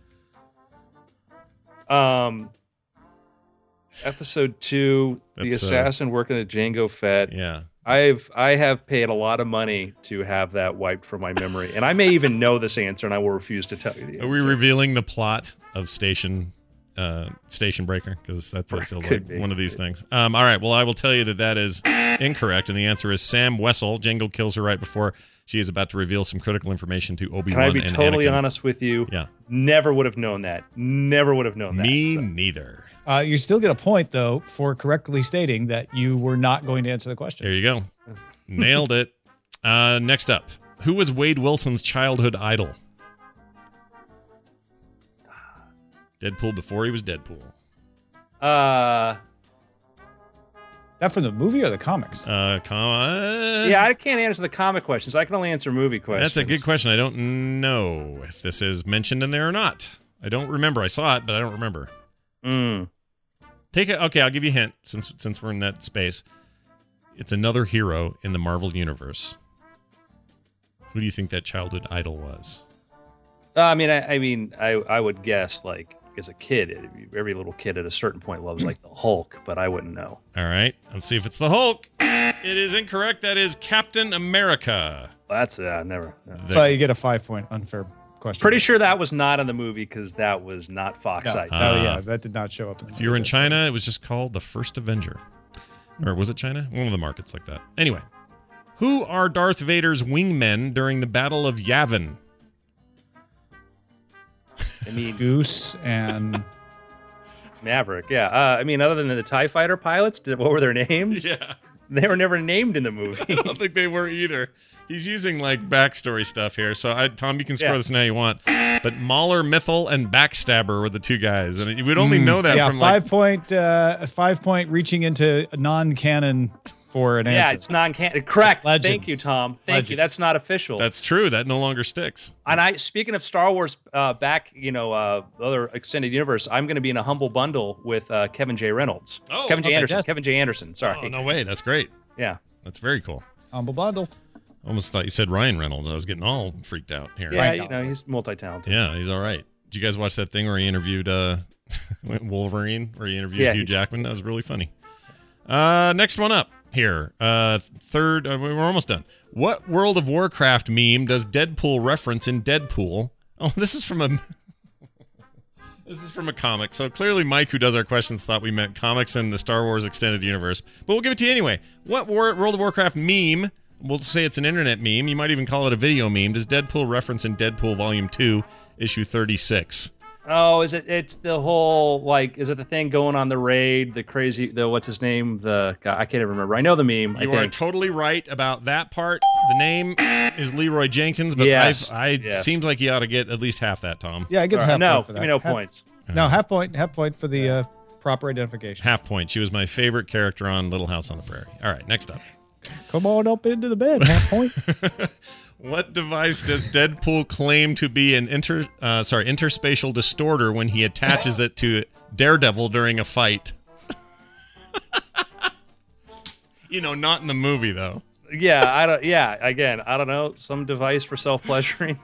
Episode 2, the assassin working at Jango Fett. Yeah. I have paid a lot of money to have that wiped from my memory, and I may even know this answer, and I will refuse to tell you the answer. Are we revealing the plot of Station Breaker? Because that's what it feels like. One of these things. All right. Well, I will tell you that is incorrect, and the answer is Sam Wessel. Jango kills her right before she is about to reveal some critical information to Obi-Wan and Anakin. Can I be totally honest with you? Yeah. Never would have known that. Never would have known that. Me neither. You still get a point, though, for correctly stating that you were not going to answer the question. There you go. Nailed it. Next up. Who was Wade Wilson's childhood idol? Deadpool before he was Deadpool. That That from the movie or the comics? Yeah, I can't answer the comic questions. I can only answer movie questions. That's a good question. I don't know if this is mentioned in there or not. I don't remember. I saw it, but I don't remember. Take it. Okay, I'll give you a hint since we're in that space. It's another hero in the Marvel Universe. Who do you think that childhood idol was? I would guess, like, as a kid, every little kid at a certain point loves, like, the Hulk, but I wouldn't know. All right, let's see if it's the Hulk. It is incorrect. That is Captain America. That's never. So you get a 5-point unfair question. Pretty sure that was not in the movie because that was not Fox IP. That did not show up. If you were in China, it was just called the First Avenger. Or was it China? One of the markets like that. Anyway, who are Darth Vader's wingmen during the Battle of Yavin? I mean, Goose and Maverick. Yeah. Other than the TIE fighter pilots, what were their names? Yeah. They were never named in the movie. I don't think they were either. He's using like backstory stuff here. So, Tom, you can score this now you want. But Mauler, Mythal, and Backstabber were the two guys, and we'd only know that from like 5-point reaching into non-canon for an answer. Yeah, it's non-canon. Correct. Legends. Thank you, Tom. Thank you. That's not official. That's true. That no longer sticks. And speaking of Star Wars, other extended universe, I'm going to be in a humble bundle with Kevin J. Reynolds. Oh, Kevin J. Anderson. Kevin J. Anderson. Sorry. Oh, no way. That's great. Yeah. That's very cool. Humble bundle. Almost thought you said Ryan Reynolds. I was getting all freaked out here. Yeah, he's multi-talented. Yeah, he's all right. Did you guys watch that thing where he interviewed Wolverine, where he interviewed Hugh Jackman? That was really funny. Next one up here. Third, we're almost done. What World of Warcraft meme does Deadpool reference in Deadpool? Oh, this is from a comic. So clearly Mike, who does our questions, thought we meant comics and the Star Wars extended universe. But we'll give it to you anyway. What World of Warcraft meme, we'll say it's an internet meme, you might even call it a video meme, does Deadpool reference in Deadpool Volume 2, Issue 36? Oh, it's the whole, like, is it the thing going on the raid, what's his name? The guy, I can't even remember. I know the meme. You are totally right about that part. The name is Leroy Jenkins, but seems like you ought to get at least half that, Tom. Yeah, I guess half point for that. Give me no points. No, half point for the proper identification. Half point. She was my favorite character on Little House on the Prairie. All right, next up. Come on up into the bed, half point. What device does Deadpool claim to be an interspatial distorter when he attaches it to Daredevil during a fight? Not in the movie though. Yeah, I don't know. Some device for self-pleasuring.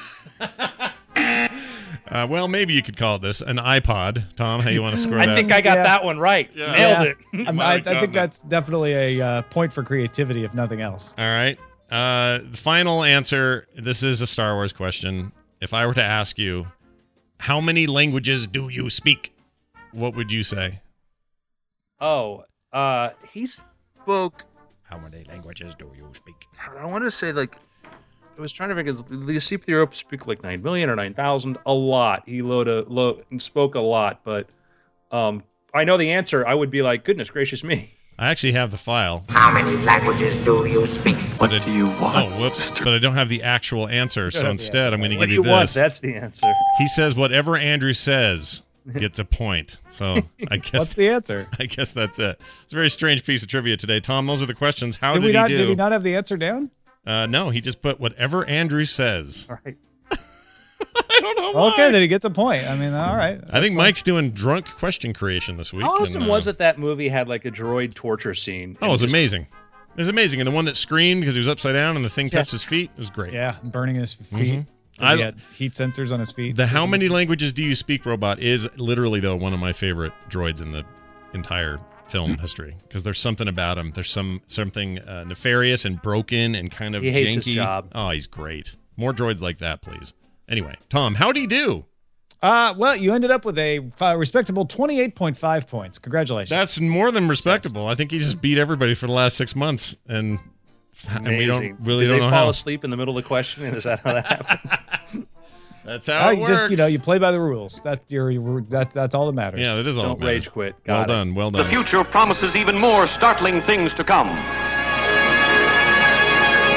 Well, maybe you could call this an iPod. Tom, how you want to score that? I think I got that one right. Yeah. Nailed it. I think that's definitely a point for creativity, if nothing else. All right. The final answer, this is a Star Wars question. If I were to ask you, how many languages do you speak? What would you say? Oh, he spoke... How many languages do you speak? I want to say, like... I was trying to think, the C-3PO speak like 9 million or 9,000? A lot. He spoke a lot, but I know the answer. I would be like, goodness gracious me. I actually have the file. How many languages do you speak? What do you want? Oh, whoops. But I don't have the actual answer, so instead I'm going to give you this. What do you want? That's the answer. He says whatever Andrew says gets a point. So I guess... What's the answer? I guess that's it. It's a very strange piece of trivia today. Tom, those are the questions. How did he do? Did he not have the answer down? No, he just put whatever Andrew says. All right. I don't know why. Okay, then he gets a point. I mean, all right. I think Mike's doing drunk question creation this week. How awesome was it that movie had like a droid torture scene? Oh, it was amazing. It was amazing. And the one that screamed because he was upside down and the thing touched his feet, it was great. Yeah, burning his feet. He had heat sensors on his feet. The how many languages do you speak robot is literally, though, one of my favorite droids in the entire film history, because there's something about him. There's something nefarious and broken and kind of janky. He hates his job. Oh, he's great. More droids like that, please. Anyway, Tom, how'd he do? Well, you ended up with a respectable 28.5 points. Congratulations. That's more than respectable. I think he just beat everybody for the last 6 months, and we don't know how. Did they fall asleep in the middle of the question? Is that how that happened? That's how it works. Just you play by the rules. That's all that matters. Yeah, that is all. Don't rage quit. Well done. The future promises even more startling things to come.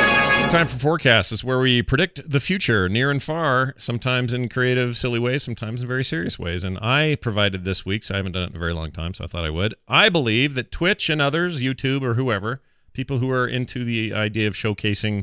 Time for Forecast. It's where we predict the future, near and far, sometimes in creative, silly ways, sometimes in very serious ways. And I provided this week's. I haven't done it in a very long time, so I thought I would. I believe that Twitch and others, YouTube or whoever, people who are into the idea of showcasing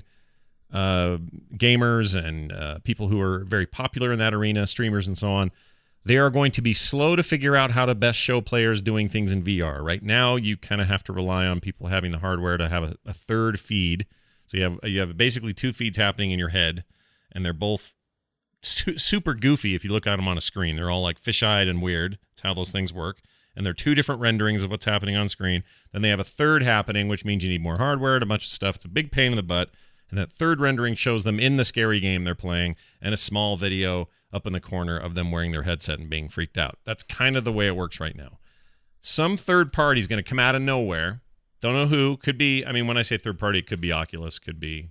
gamers and people who are very popular in that arena, streamers and so on, they are going to be slow to figure out how to best show players doing things in VR. Right now, you kind of have to rely on people having the hardware to have a third feed. So you have basically two feeds happening in your head, and they're both super goofy if you look at them on a screen. They're all like fish-eyed and weird. That's how those things work. And they're two different renderings of what's happening on screen. Then they have a third happening, which means you need more hardware and a bunch of stuff. It's a big pain in the butt. And that third rendering shows them in the scary game they're playing and a small video up in the corner of them wearing their headset and being freaked out. That's kind of the way it works right now. Some third party is going to come out of nowhere. Don't know who. Could be, I mean, when I say third party, it could be Oculus, could be,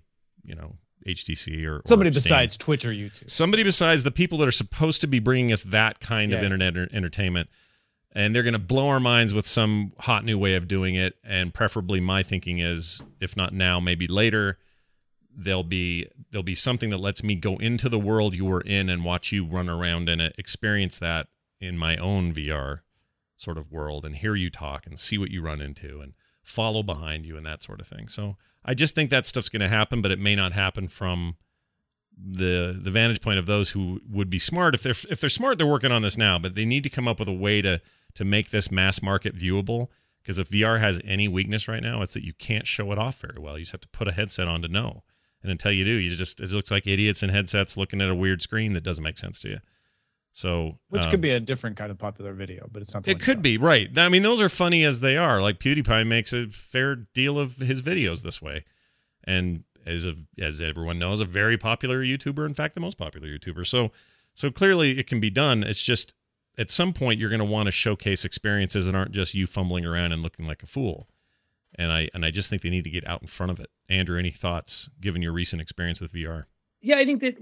HTC or somebody Steam. besides Twitch or YouTube. Somebody besides the people that are supposed to be bringing us that kind of internet entertainment. And they're going to blow our minds with some hot new way of doing it. And preferably my thinking is, if not now, maybe later, there'll be something that lets me go into the world you were in and watch you run around and experience that in my own VR sort of world and hear you talk and see what you run into and follow behind you and that sort of thing. So I just think that stuff's going to happen, but it may not happen from the vantage point of those who would be smart. If they're smart, they're working on this now, but they need to come up with a way to make this mass market viewable. Because if VR has any weakness right now, it's that you can't show it off very well. You just have to put a headset on to know. And until you do, it looks like idiots in headsets looking at a weird screen that doesn't make sense to you. So, which could be a different kind of popular video, but it's not. It could be, right. I mean, those are funny as they are. Like PewDiePie makes a fair deal of his videos this way, and as everyone knows, a very popular YouTuber. In fact, the most popular YouTuber. So clearly, it can be done. It's just at some point you're going to want to showcase experiences that aren't just you fumbling around and looking like a fool. And I just think they need to get out in front of it. Andrew, any thoughts given your recent experience with VR? Yeah, I think that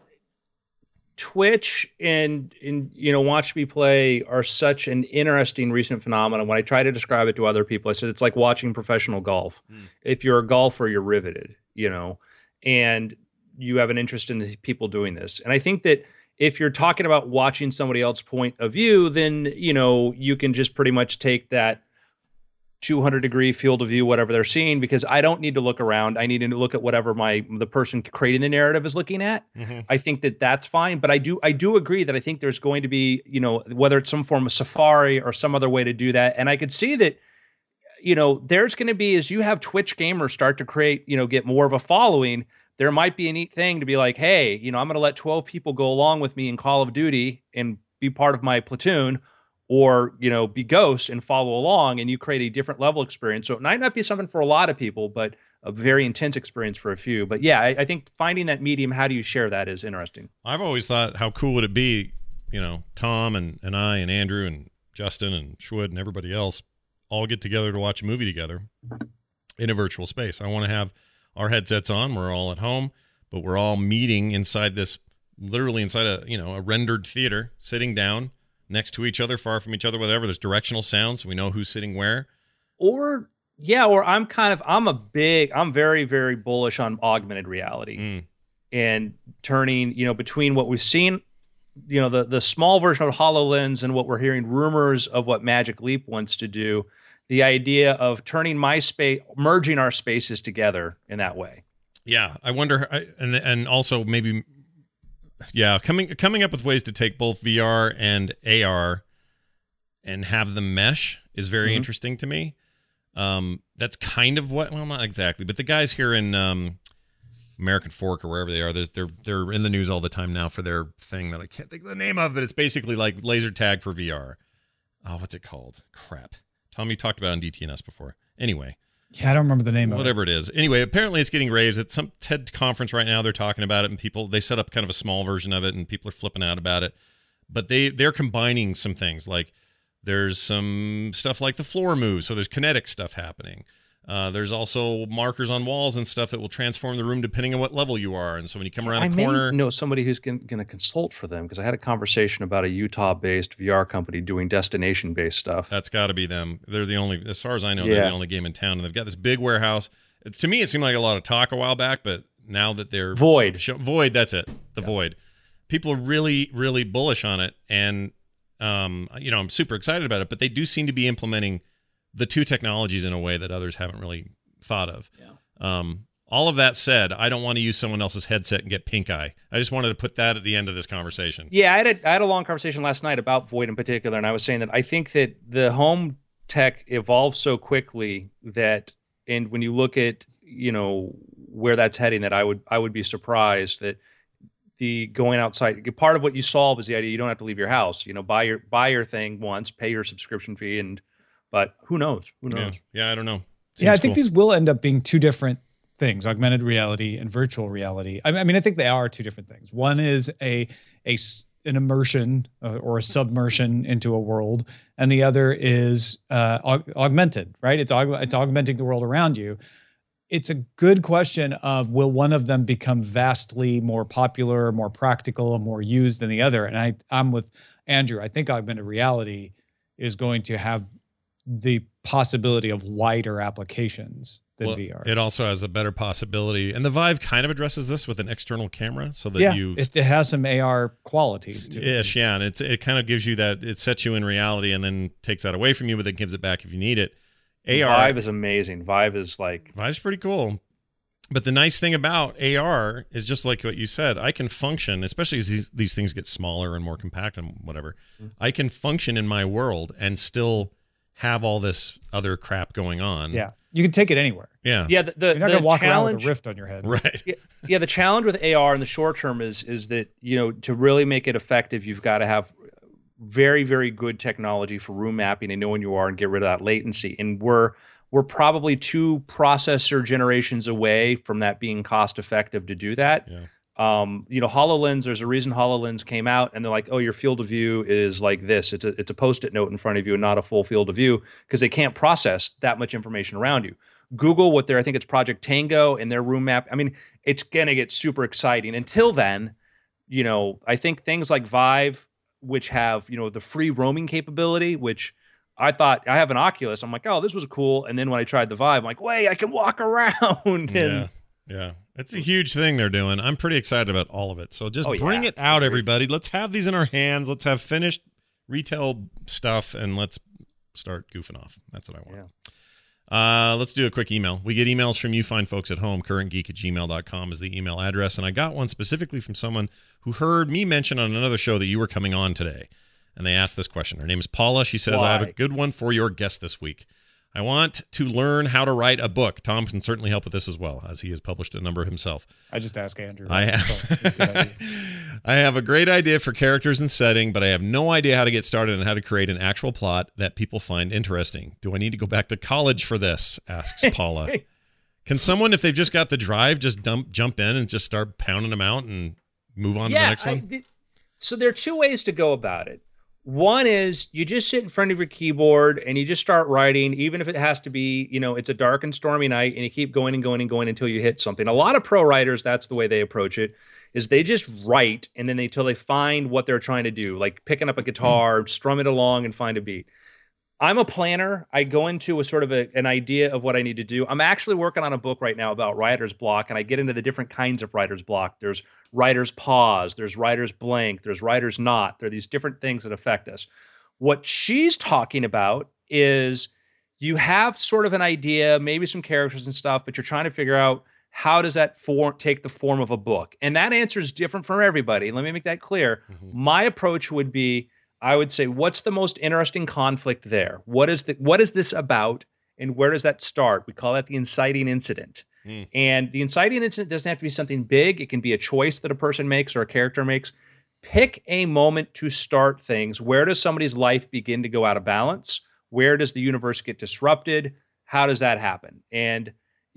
Twitch and Watch Me Play are such an interesting recent phenomenon. When I try to describe it to other people, I said it's like watching professional golf. If you're a golfer, you're riveted, and you have an interest in the people doing this. And I think that if you're talking about watching somebody else's point of view, then you can just pretty much take that 200-degree field of view, whatever they're seeing, because I don't need to look around. I need to look at whatever the person creating the narrative is looking at. Mm-hmm. I think that that's fine, but I do agree that I think there's going to be, whether it's some form of Safari or some other way to do that. And I could see that, there's going to be, as you have Twitch gamers start to create, get more of a following, there might be a neat thing to be like, hey, I'm going to let 12 people go along with me in Call of Duty and be part of my platoon, or, be ghosts and follow along, and you create a different level experience. So it might not be something for a lot of people, but a very intense experience for a few. But yeah, I think finding that medium, how do you share that, is interesting. I've always thought, how cool would it be, Tom and I and Andrew and Justin and Shwood and everybody else all get together to watch a movie together in a virtual space. I want to have our headsets on. We're all at home, but we're all meeting inside this, literally inside a rendered theater, sitting down next to each other, far from each other, whatever. There's directional sound, so we know who's sitting where. Or I'm very, very bullish on augmented reality and turning, between what we've seen, the small version of HoloLens and what we're hearing rumors of what Magic Leap wants to do, the idea of turning merging our spaces together in that way. Yeah, I wonder, and also maybe, yeah, coming up with ways to take both VR and AR and have them mesh is very interesting to me. That's kind of what, well, not exactly, but the guys here in American Fork or wherever they are, they're in the news all the time now for their thing that I can't think of the name of, but it's basically like laser tag for VR. Oh, what's it called? Crap. Tom, you talked about it on DTNS before. Anyway. Yeah, I don't remember the name of it. Whatever it is. Anyway, apparently it's getting raves. At some TED conference right now, they're talking about it, and they set up kind of a small version of it, and people are flipping out about it. But they're combining some things. Like there's some stuff like the floor moves, so there's kinetic stuff happening. There's also markers on walls and stuff that will transform the room depending on what level you are. And so when you come around a corner... I may know somebody who's going to consult for them, because I had a conversation about a Utah-based VR company doing destination-based stuff. That's got to be them. They're the only, as far as I know, they're the only game in town. And they've got this big warehouse. To me, it seemed like a lot of talk a while back, but now that they're Void. Void, that's it. The Void. People are really, really bullish on it, and I'm super excited about it. But they do seem to be implementing the two technologies in a way that others haven't really thought of. Yeah. All of that said, I don't want to use someone else's headset and get pink eye. I just wanted to put that at the end of this conversation. Yeah, I had a long conversation last night about Void in particular, and I was saying that I think that the home tech evolves so quickly that, and when you look at where that's heading, that I would be surprised that the going outside, part of what you solve is the idea you don't have to leave your house. Buy your thing once, pay your subscription fee, but who knows? Who knows? Yeah, I don't know. I think these will end up being two different things: augmented reality and virtual reality. I mean, I think they are two different things. One is an immersion or a submersion into a world, and the other is augmented. Right? It's augmenting the world around you. It's a good question of, will one of them become vastly more popular, more practical, and more used than the other? And I'm with Andrew. I think augmented reality is going to have the possibility of wider applications than VR. It also has a better possibility. And the Vive kind of addresses this with an external camera so that it has some AR qualities to it. Ish, yeah. And it kind of gives you that, it sets you in reality and then takes that away from you, but then gives it back if you need it. Vive is amazing. Vive's pretty cool. But the nice thing about AR is just like what you said. I can function, especially as these things get smaller and more compact and whatever. I can function in my world and still have all this other crap going on. Yeah, you can take it anywhere. Yeah, yeah. You're not gonna walk around with a rift on your head, right? Yeah. The challenge with AR in the short term is that to really make it effective, you've got to have very, very good technology for room mapping and know when you are and get rid of that latency. And we're probably 2 processor generations away from that being cost effective to do that. Yeah. HoloLens, there's a reason HoloLens came out and they're like, oh, your field of view is like this. It's a Post-it note in front of you and not a full field of view, because they can't process that much information around you. Google, I think it's Project Tango and their room map. I mean, it's going to get super exciting. Until then, I think things like Vive, which have, the free roaming capability, which I thought, I have an Oculus. I'm like, oh, this was cool. And then when I tried the Vive, I'm like, wait, I can walk around. Yeah. It's a huge thing they're doing. I'm pretty excited about all of it. So just bring it out, everybody. Let's have these in our hands. Let's have finished retail stuff, and let's start goofing off. That's what I want. Yeah. Let's do a quick email. We get emails from you fine folks at home. currentgeek@gmail.com is the email address. And I got one specifically from someone who heard me mention on another show that you were coming on today. And they asked this question. Her name is Paula. She says, I have a good one for your guest this week. I want to learn how to write a book. Tom can certainly help with this as well, as he has published a number himself. I just ask Andrew. I have a great idea for characters and setting, but I have no idea how to get started and how to create an actual plot that people find interesting. Do I need to go back to college for this? Asks Paula. Can someone, if they've just got the drive, just jump in and just start pounding them out and move on to the next one? So there are 2 ways to go about it. One is you just sit in front of your keyboard and you just start writing, even if it has to be, it's a dark and stormy night, and you keep going and going and going until you hit something. A lot of pro writers, that's the way they approach it, is they just write and then until they find what they're trying to do, like picking up a guitar, strum it along and find a beat. I'm a planner. I go into a sort of an idea of what I need to do. I'm actually working on a book right now about writer's block, and I get into the different kinds of writer's block. There's writer's pause, there's writer's blank, there's writer's knot. There are these different things that affect us. What she's talking about is you have sort of an idea, maybe some characters and stuff, but you're trying to figure out how does that take the form of a book? And that answer is different for everybody. Let me make that clear. Mm-hmm. My approach would be, I would say, what's the most interesting conflict there? What is this about, and where does that start? We call that the inciting incident. And the inciting incident doesn't have to be something big. It can be a choice that a person makes or a character makes. Pick a moment to start things. Where does somebody's life begin to go out of balance? Where does the universe get disrupted? How does that happen? And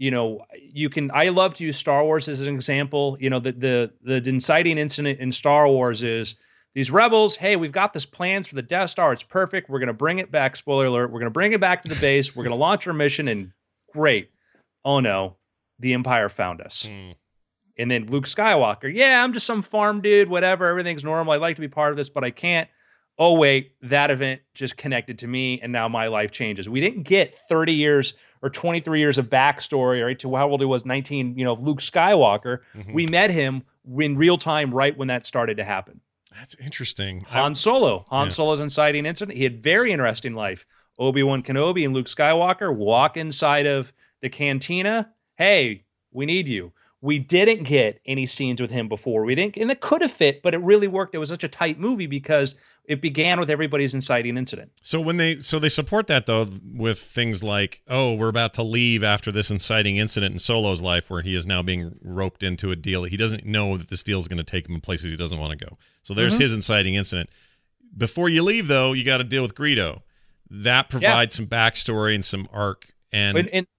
I love to use Star Wars as an example. The inciting incident in Star Wars is these rebels, hey, we've got this plans for the Death Star. It's perfect. We're going to bring it back. Spoiler alert. We're going to bring it back to the base. We're going to launch our mission, and great. Oh, no. The Empire found us. And then Luke Skywalker, yeah, I'm just some farm dude, whatever. Everything's normal. I'd like to be part of this, but I can't. Oh, wait, that event just connected to me, and now my life changes. We didn't get 30 years or 23 years of backstory, right, to how old he was, 19, Luke Skywalker. We met him in real time right when that started to happen. That's interesting. Han Solo's inciting incident. He had very interesting life. Obi-Wan Kenobi and Luke Skywalker walk inside of the cantina. Hey, we need you. We didn't get any scenes with him before. We didn't, and it could have fit, but it really worked. It was such a tight movie because it began with everybody's inciting incident. So they support that though with things like, oh, we're about to leave after this inciting incident in Solo's life where he is now being roped into a deal. He doesn't know that this deal is going to take him in places he doesn't want to go. So there's his inciting incident. Before you leave though, you got to deal with Greedo. That provides some backstory and some arc and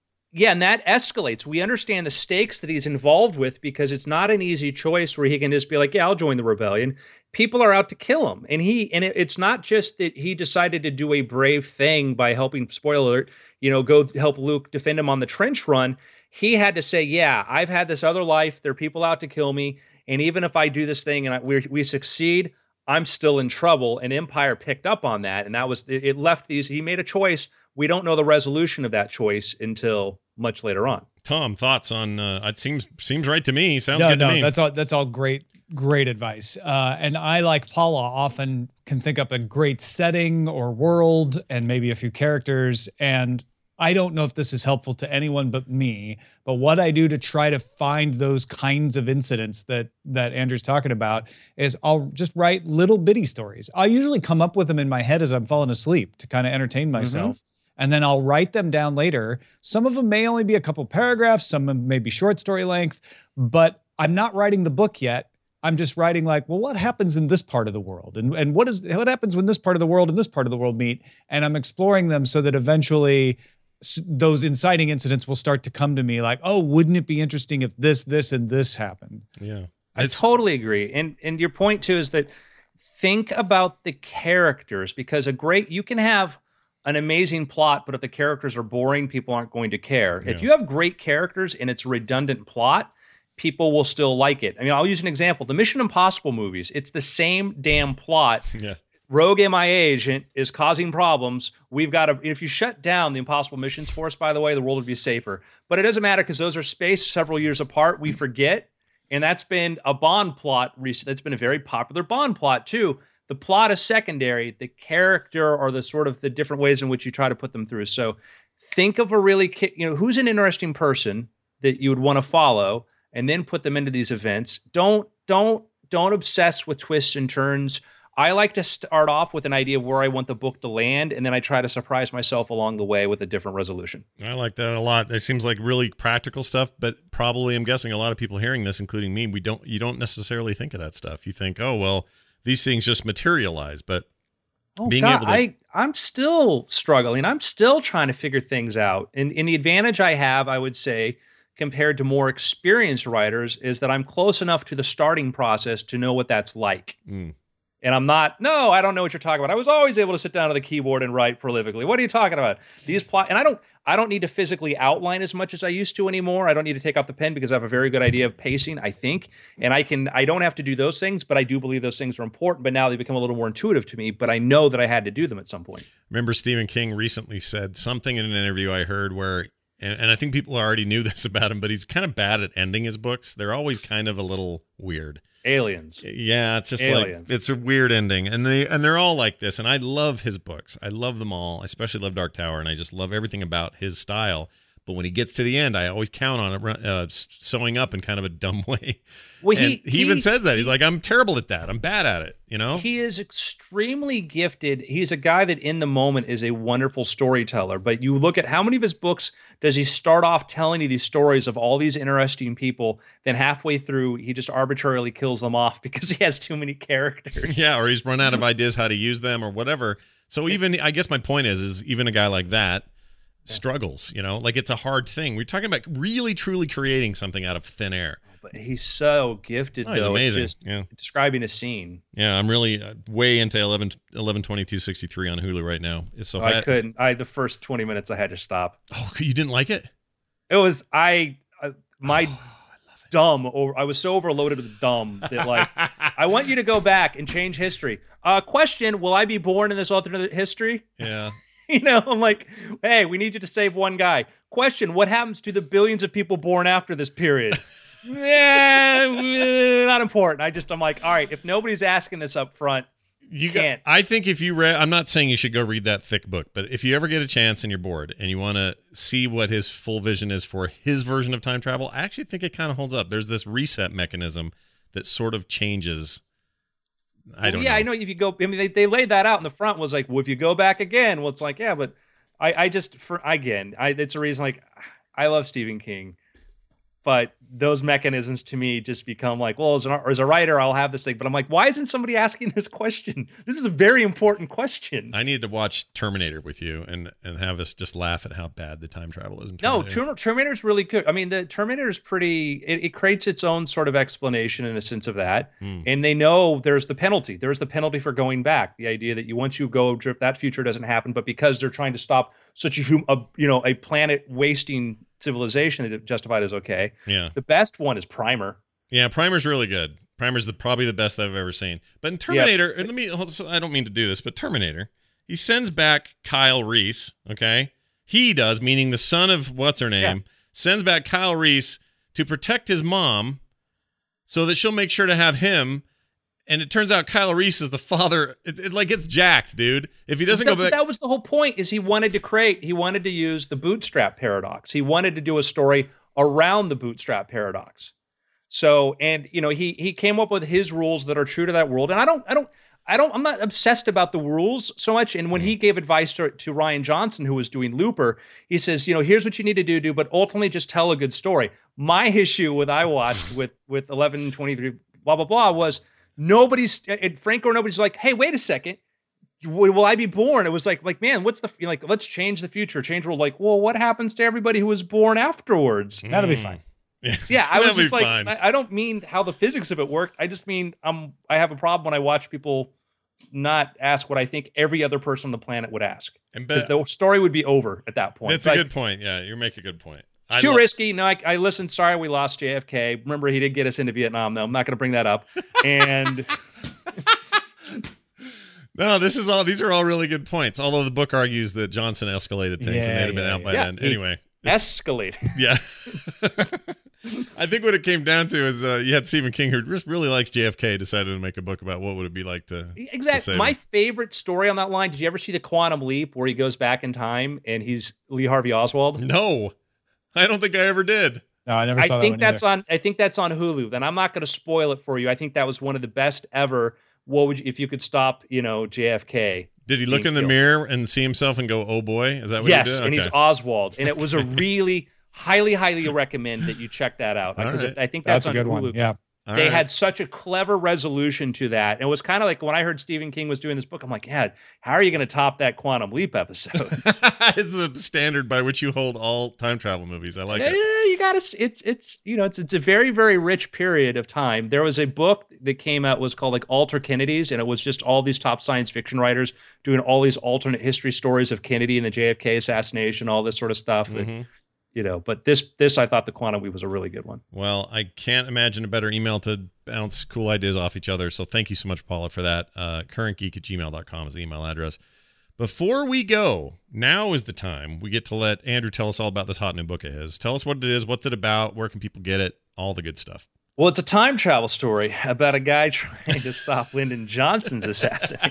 that escalates. We understand the stakes that he's involved with because it's not an easy choice where he can just be like, yeah, I'll join the rebellion. People are out to kill him. And it's not just that he decided to do a brave thing by helping, spoiler alert, go help Luke defend him on the trench run. He had to say, yeah, I've had this other life. There are people out to kill me. And even if I do this thing and we succeed, I'm still in trouble. And Empire picked up on that. And it left he made a choice. We don't know the resolution of that choice until much later on. Tom, thoughts on it seems right to me. Sounds good to me. That's all great advice. And I, like Paula, often can think up a great setting or world and maybe a few characters. And I don't know if this is helpful to anyone but me, but what I do to try to find those kinds of incidents that Andrew's talking about is I'll just write little bitty stories. I usually come up with them in my head as I'm falling asleep to kind of entertain myself. And then I'll write them down later. Some of them may only be a couple paragraphs, some of them may be short story length, but I'm not writing the book yet. I'm just writing like, well, what happens in this part of the world? And what happens when this part of the world and this part of the world meet? And I'm exploring them so that eventually those inciting incidents will start to come to me like, oh, wouldn't it be interesting if this, and this happened? Yeah. I totally agree. And your point too is that think about the characters, because you can have an amazing plot, but if the characters are boring, people aren't going to care. Yeah. If you have great characters and it's a redundant plot, people will still like it. I mean, I'll use an example. The Mission Impossible movies, it's the same damn plot. Yeah. Rogue MIA agent is causing problems. If you shut down the Impossible Missions Force, by the way, the world would be safer. But it doesn't matter because those are spaced several years apart. We forget. And that's been a Bond plot recently. That's been a very popular Bond plot too. The plot is secondary. The character or the sort of the different ways in which you try to put them through. So think of a really, who's an interesting person that you would want to follow, and then put them into these events. Don't obsess with twists and turns. I like to start off with an idea of where I want the book to land, and then I try to surprise myself along the way with a different resolution. I like that a lot. It seems like really practical stuff, but probably I'm guessing a lot of people hearing this, including me, you don't necessarily think of that stuff. You think, oh, well, these things just materialize, but I'm still struggling. I'm still trying to figure things out. And the advantage I have, I would say, compared to more experienced writers, is that I'm close enough to the starting process to know what that's like. And I don't know what you're talking about. I was always able to sit down at the keyboard and write prolifically. What are you talking about? And I don't need to physically outline as much as I used to anymore. I don't need to take out the pen because I have a very good idea of pacing, I think. And I don't have to do those things, but I do believe those things are important. But now they become a little more intuitive to me, but I know that I had to do them at some point. Remember Stephen King recently said something in an interview I heard where, and I think people already knew this about him, but he's kind of bad at ending his books. They're always kind of a little weird. Aliens. Yeah, it's just Aliens. Like it's a weird ending, and they're all like this. And I love his books. I love them all. I especially love Dark Tower, and I just love everything about his style. But when he gets to the end, I always count on it sewing up in kind of a dumb way. Well, he even says that. He's like, I'm terrible at that. I'm bad at it, He is extremely gifted. He's a guy that in the moment is a wonderful storyteller. But you look at how many of his books does he start off telling you these stories of all these interesting people, then halfway through, he just arbitrarily kills them off because he has too many characters. Yeah, or he's run out of ideas how to use them or whatever. So even, I guess my point is even a guy like that struggles, like it's a hard thing. We're talking about really truly creating something out of thin air. But he's so gifted, he's amazing. Just describing a scene. Yeah, I'm really way into 11/22/63 on Hulu right now. So I couldn't. The first 20 minutes I had to stop. Oh, you didn't like it? It was dumb. I was so overloaded with dumb that like I want you to go back and change history. Question: will I be born in this alternate history? Yeah. I'm like, hey, we need you to save one guy. Question, what happens to the billions of people born after this period? Not important. I'm like, all right, if nobody's asking this up front, you can't. I think if you read, I'm not saying you should go read that thick book, but if you ever get a chance and you're bored and you want to see what his full vision is for his version of time travel, I actually think it kind of holds up. There's this reset mechanism that sort of changes. I don't know. I know if you go, I mean, they laid that out in the front was like, well, if you go back again, well, it's like, yeah, but it's a reason, like, I love Stephen King, but those mechanisms to me just become like, well, as a writer, I'll have this thing. But I'm like, why isn't somebody asking this question? This is a very important question. I needed to watch Terminator with you and have us just laugh at how bad the time travel is in Terminator. No, Terminator's really good. I mean, the Terminator is pretty, it creates its own sort of explanation in a sense of that. And they know there's the penalty. There's the penalty for going back. The idea that once you go, that future doesn't happen. But because they're trying to stop such a planet wasting civilization that justified as okay. Yeah. The best one is Primer. Yeah, Primer's really good. Primer's probably the best I've ever seen. But in Terminator, and I don't mean to do this, but Terminator, he sends back Kyle Reese, okay? He does, meaning the son of what's-her-name, sends back Kyle Reese to protect his mom so that she'll make sure to have him. And it turns out Kyle Reese is the father. It's jacked, dude. If he doesn't go back. That was the whole point, is he wanted to use the bootstrap paradox. He wanted to do a story around the bootstrap paradox. So, and he came up with his rules that are true to that world. And I'm not obsessed about the rules so much. And when he gave advice to Rian Johnson, who was doing Looper, he says, here's what you need to do, but ultimately just tell a good story. My issue with I watched with 1123 blah blah blah was, nobody's like, hey, wait a second, will I be born? It was like, man, what's let's change the future, change the world. Like, well, what happens to everybody who was born afterwards? That'll be fine. Yeah, I was just like, fine. I don't mean how the physics of it worked. I just mean I have a problem when I watch people not ask what I think every other person on the planet would ask, because the story would be over at that point. That's a good point. Yeah, you make a good point. It's too risky. No, I listened. Sorry, we lost JFK. Remember, he did get us into Vietnam, though. I'm not going to bring that up. And no, these are all really good points. Although the book argues that Johnson escalated things and they'd have been out by then. Anyway, escalated. Yeah. I think what it came down to is you had Stephen King, who just really likes JFK, decided to make a book about what would it be like to exactly. My favorite story on that line. Did you ever see The Quantum Leap, where he goes back in time and he's Lee Harvey Oswald? No, I don't think I ever did. No, I never saw that one either. I think that's on Hulu. Then I'm not going to spoil it for you. I think that was one of the best ever. What would you, if you could stop, JFK? Did he look in the mirror and see himself and go, "Oh boy"? Is that what he did? Yes, and he's Oswald, and it was a really highly recommend that you check that out, because I think that's on a good Hulu. one. Yeah. They had such a clever resolution to that. And it was kind of like when I heard Stephen King was doing this book, I'm like, yeah, how are you going to top that Quantum Leap episode? It's the standard by which you hold all time travel movies. I like it. You got to, it's a very, very rich period of time. There was a book that came out, was called like Alter Kennedys, and it was just all these top science fiction writers doing all these alternate history stories of Kennedy and the JFK assassination, all this sort of stuff. Mm-hmm. But this I thought the Quantum Leap was a really good one. Well, I can't imagine a better email to bounce cool ideas off each other. So thank you so much, Paula, for that. Currentgeek@gmail.com is the email address. Before we go, now is the time we get to let Andrew tell us all about this hot new book of his. Tell us what it is, what's it about, where can people get it, all the good stuff. Well, it's a time travel story about a guy trying to stop Lyndon Johnson's assassination.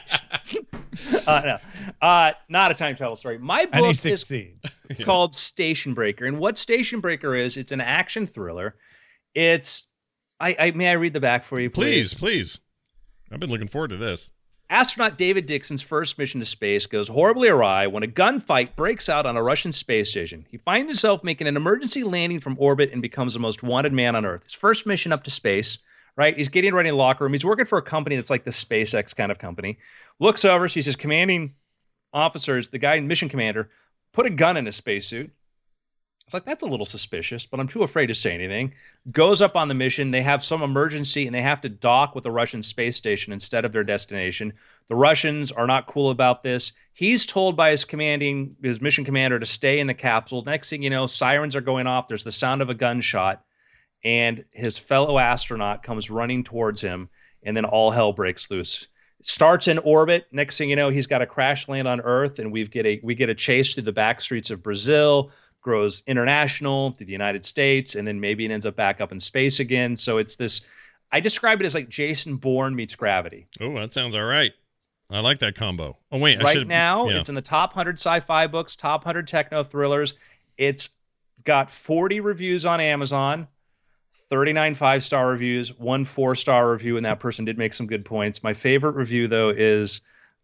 Not a time travel story. My book is called Station Breaker. And what Station Breaker is, it's an action thriller. It's, may I read the back for you, please? Please. I've been looking forward to this. Astronaut David Dixon's first mission to space goes horribly awry when a gunfight breaks out on a Russian space station. He finds himself making an emergency landing from orbit and becomes the most wanted man on Earth. His first mission up to space, right? He's getting ready in the locker room. He's working for a company that's like the SpaceX kind of company. Looks over, sees his commanding officers, the guy, mission commander, put a gun in his spacesuit. It's like, that's a little suspicious, but I'm too afraid to say anything. Goes up on the mission. They have some emergency, and they have to dock with the Russian space station instead of their destination. The Russians are not cool about this. He's told by his mission commander to stay in the capsule. Next thing you know, sirens are going off. There's the sound of a gunshot, and his fellow astronaut comes running towards him, and then all hell breaks loose. starts in orbit. Next thing you know, he's got a crash land on Earth, and we get a chase through the back streets of Brazil, grows international to the United States, and then maybe it ends up back up in space again. So it's this, I describe it as like Jason Bourne meets Gravity. Oh, that sounds all right. I like that combo. Oh, wait. It's in the top 100 sci-fi books, top 100 techno thrillers. It's got 40 reviews on Amazon, 39 5-star reviews, 1 4-star review, and that person did make some good points. My favorite review, though, is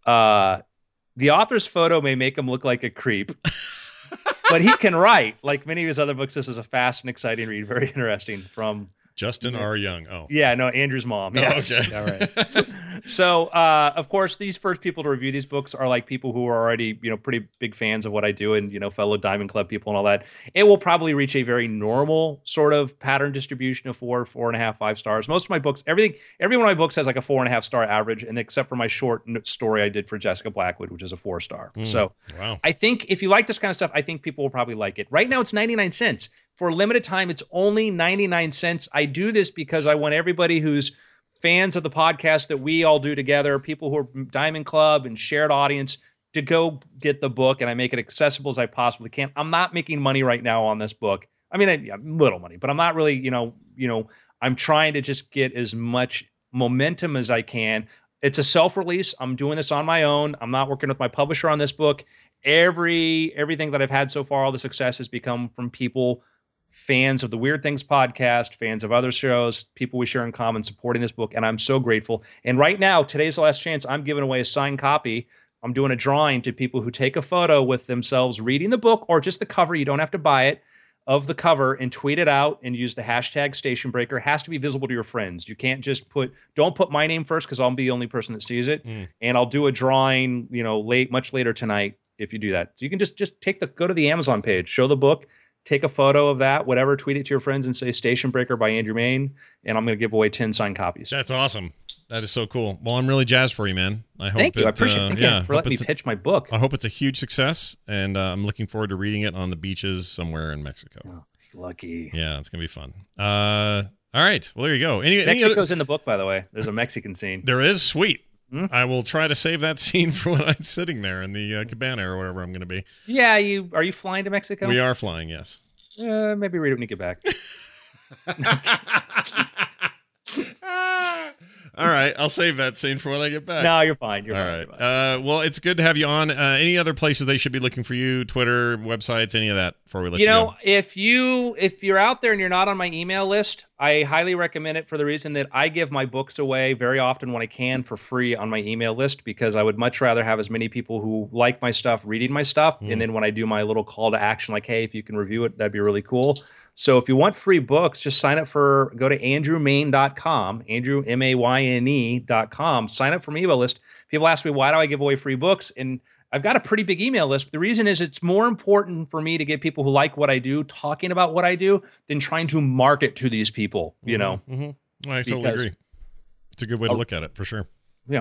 the author's photo may make him look like a creep, but he can write. Like many of his other books, this is a fast and exciting read. Very interesting from Justin R. Young. Oh. Yeah, no, Andrew's mom. Oh, Yes. okay. Yeah, right. So, of course, these first people to review these books are like people who are already, pretty big fans of what I do and, fellow Diamond Club people and all that. It will probably reach a very normal sort of pattern distribution of 4, 4.5, 5 stars. Most of my books, every one of my books has like a 4.5-star average, and except for my short story I did for Jessica Blackwood, which is a 4-star. So Wow. I think if you like this kind of stuff, I think people will probably like it. Right now, it's 99 cents. For a limited time, it's only 99 cents. I do this because I want everybody who's fans of the podcast that we all do together, people who are Diamond Club and shared audience, to go get the book, and I make it accessible as I possibly can. I'm not making money right now on this book. I mean, little money, but I'm not really, I'm trying to just get as much momentum as I can. It's a self-release. I'm doing this on my own. I'm not working with my publisher on this book. Everything that I've had so far, all the success has become from people, fans of the Weird Things podcast, fans of other shows, people we share in common supporting this book, and I'm so grateful. And right now, today's the last chance. I'm giving away a signed copy. I'm doing a drawing to people who take a photo with themselves reading the book or just the cover. You don't have to buy it, of the cover, and tweet it out and use the hashtag Station Breaker. It has to be visible to your friends. You can't just don't put my name first, because I'll be the only person that sees it. And I'll do a drawing, much later tonight if you do that. So you can just go to the Amazon page, show the book, take a photo of that, whatever, tweet it to your friends and say Station Breaker by Andrew Mayne, and I'm going to give away 10 signed copies. That's awesome. That is so cool. Well, I'm really jazzed for you, man. I hope Thank you. I appreciate it for letting me pitch my book. I hope it's a huge success, and I'm looking forward to reading it on the beaches somewhere in Mexico. Oh, lucky. Yeah, it's going to be fun. All right. Well, there you go. Mexico's in the book, by the way. There's a Mexican scene. There is? Sweet. I will try to save that scene for when I'm sitting there in the cabana or wherever I'm going to be. Yeah, are you flying to Mexico? We are flying, yes. Maybe read it when you get back. All right, I'll save that scene for when I get back. No, you're fine. You're all fine. right. Well, it's good to have you on. Any other places they should be looking for you? Twitter, websites, any of that before we let you go? If you're out there and you're not on my email list, I highly recommend it for the reason that I give my books away very often when I can for free on my email list, because I would much rather have as many people who like my stuff reading my stuff. And then when I do my little call to action, like, hey, if you can review it, that'd be really cool. So if you want free books, just go to andrewmayne.com, Andrew, MAYNE.com, sign up for my email list. People ask me, why do I give away free books? And I've got a pretty big email list. The reason is it's more important for me to get people who like what I do talking about what I do than trying to market to these people, I totally agree. It's a good way to look at it, for sure. Yeah.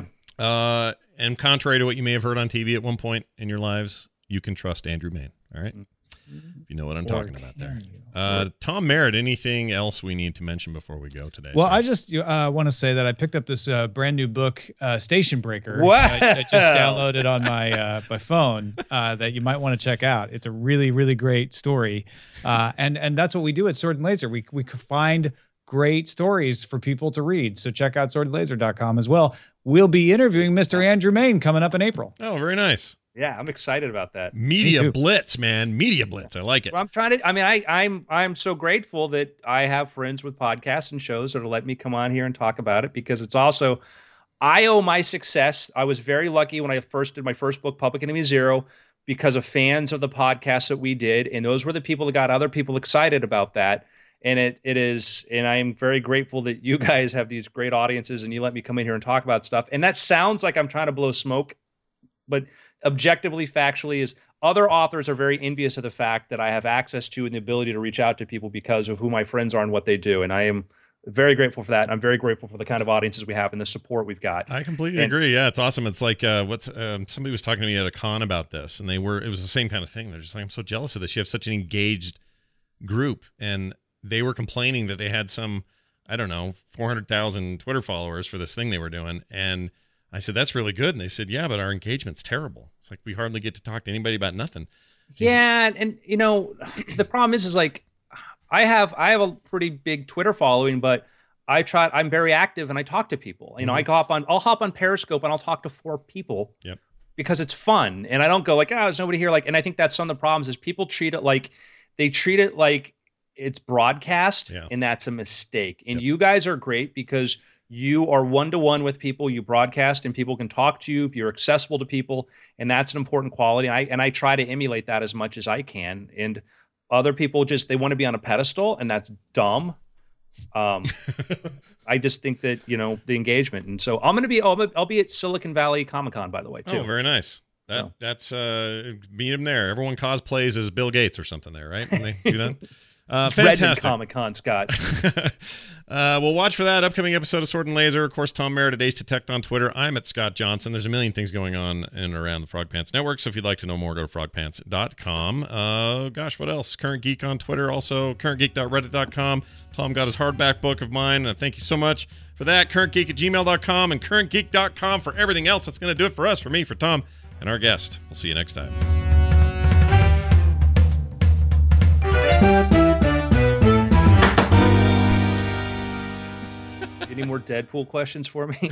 And contrary to what you may have heard on TV at one point in your lives, you can trust Andrew Mayne. All right? If you know what I'm talking about there. Tom Merritt, anything else we need to mention before we go today? Well, I just want to say that I picked up this brand new book, Station Breaker. Wow. I just downloaded on my phone that you might want to check out. It's a really, really great story. And that's what we do at Sword and Laser. We find great stories for people to read. So check out swordandlaser.com as well. We'll be interviewing Mr. Andrew Mayne coming up in April. Oh, very nice. Yeah, I'm excited about that. Media Blitz, man. Media Blitz. I like it. Well, I'm so grateful that I have friends with podcasts and shows that are letting me come on here and talk about it, because it's also, I owe my success. I was very lucky when I first did my first book, Public Enemy Zero, because of fans of the podcast that we did. And those were the people that got other people excited about that. And it is, and I am very grateful that you guys have these great audiences and you let me come in here and talk about stuff. And that sounds like I'm trying to blow smoke, but objectively, factually, is other authors are very envious of the fact that I have access to and the ability to reach out to people because of who my friends are and what they do. And I am very grateful for that. And I'm very grateful for the kind of audiences we have and the support we've got. I completely agree. Yeah, it's awesome. It's like somebody was talking to me at a con about this, and it was the same kind of thing. They're just like, I'm so jealous of this. You have such an engaged group, and they were complaining that they had some, I don't know, 400,000 Twitter followers for this thing they were doing, and I said, that's really good. And they said, yeah, but our engagement's terrible. It's like we hardly get to talk to anybody about nothing. Yeah, and you know, the problem is like I have a pretty big Twitter following, but I'm very active and I talk to people. You know, I'll hop on Periscope and I'll talk to 4 people. Yep. Because it's fun. And I don't go like, there's nobody here. Like, and I think that's some of the problems is people treat it like it's broadcast, and that's a mistake. And you guys are great because you are one-to-one with people. You broadcast and people can talk to you. You're accessible to people, and that's an important quality. And I try to emulate that as much as I can. And other people they want to be on a pedestal, and that's dumb. I just think that, you know, the engagement. And so I'll be at Silicon Valley Comic-Con, by the way, too. Oh, very nice. That's meet him there. Everyone cosplays as Bill Gates or something there, right? When they do that. Fantastic. Redmond Comic-Con, Scott. We'll watch for that upcoming episode of Sword and Laser. Of course, Tom Merritt at Ace Detect on Twitter. I'm at Scott Johnson. There's a million things going on in and around the Frog Pants Network, so if you'd like to know more, go to frogpants.com. Gosh, what else? Current Geek on Twitter, also currentgeek.reddit.com. Tom got his hardback book of mine. Thank you so much for that. Currentgeek@gmail.com and currentgeek.com for everything else. That's going to do it for us, for me, for Tom, and our guest. We'll see you next time. Any more Deadpool questions for me?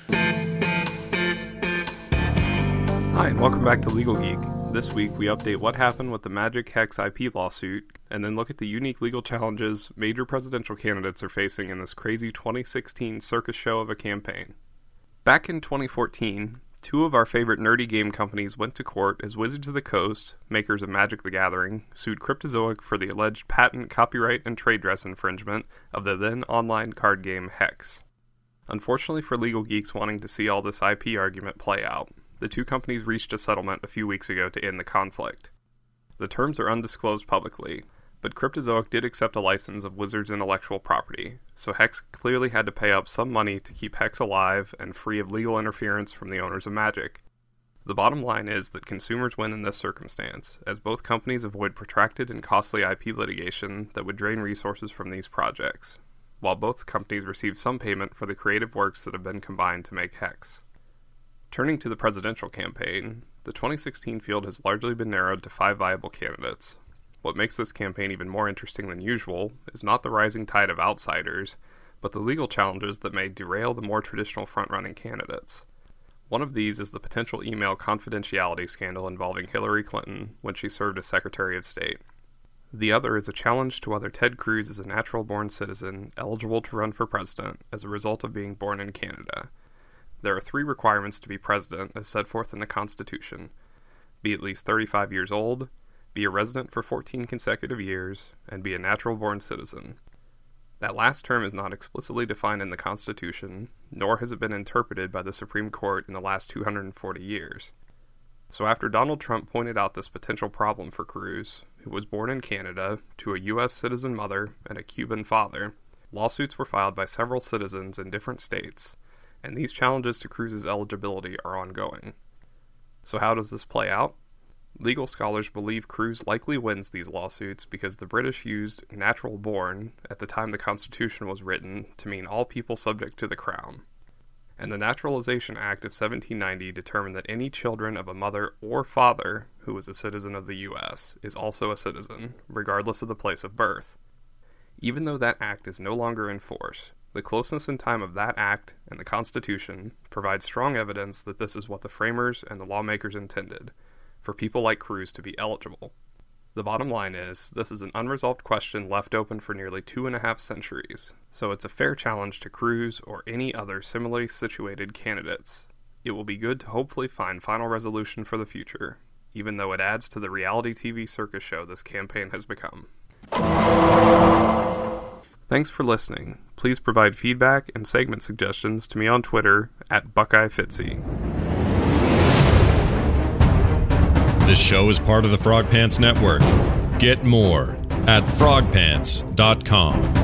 Hi, and welcome back to Legal Geek. This week, we update what happened with the Magic Hex IP lawsuit, and then look at the unique legal challenges major presidential candidates are facing in this crazy 2016 circus show of a campaign. Back in 2014, 2 of our favorite nerdy game companies went to court as Wizards of the Coast, makers of Magic the Gathering, sued Cryptozoic for the alleged patent, copyright, and trade dress infringement of the then online card game Hex. Unfortunately for legal geeks wanting to see all this IP argument play out, the 2 companies reached a settlement a few weeks ago to end the conflict. The terms are undisclosed publicly, but Cryptozoic did accept a license of Wizards' intellectual property, so Hex clearly had to pay up some money to keep Hex alive and free of legal interference from the owners of Magic. The bottom line is that consumers win in this circumstance, as both companies avoid protracted and costly IP litigation that would drain resources from these projects, while both companies receive some payment for the creative works that have been combined to make Hex. Turning to the presidential campaign, the 2016 field has largely been narrowed to 5 viable candidates. What makes this campaign even more interesting than usual is not the rising tide of outsiders, but the legal challenges that may derail the more traditional front-running candidates. One of these is the potential email confidentiality scandal involving Hillary Clinton when she served as Secretary of State. The other is a challenge to whether Ted Cruz is a natural-born citizen eligible to run for president as a result of being born in Canada. There are 3 requirements to be president as set forth in the Constitution: be at least 35 years old, be a resident for 14 consecutive years, and be a natural-born citizen. That last term is not explicitly defined in the Constitution, nor has it been interpreted by the Supreme Court in the last 240 years. So after Donald Trump pointed out this potential problem for Cruz, who was born in Canada, to a U.S. citizen mother and a Cuban father, lawsuits were filed by several citizens in different states, and these challenges to Cruz's eligibility are ongoing. So how does this play out? Legal scholars believe Cruz likely wins these lawsuits because the British used natural born at the time the Constitution was written to mean all people subject to the crown. And the Naturalization Act of 1790 determined that any children of a mother or father who was a citizen of the U.S. is also a citizen, regardless of the place of birth. Even though that act is no longer in force, the closeness in time of that act and the Constitution provides strong evidence that this is what the framers and the lawmakers intended, for people like Cruz to be eligible. The bottom line is, this is an unresolved question left open for nearly 2.5 centuries, so it's a fair challenge to Cruz or any other similarly situated candidates. It will be good to hopefully find final resolution for the future, even though it adds to the reality TV circus show this campaign has become. Thanks for listening. Please provide feedback and segment suggestions to me on Twitter at BuckeyeFitzy. This show is part of the Frog Pants Network. Get more at frogpants.com.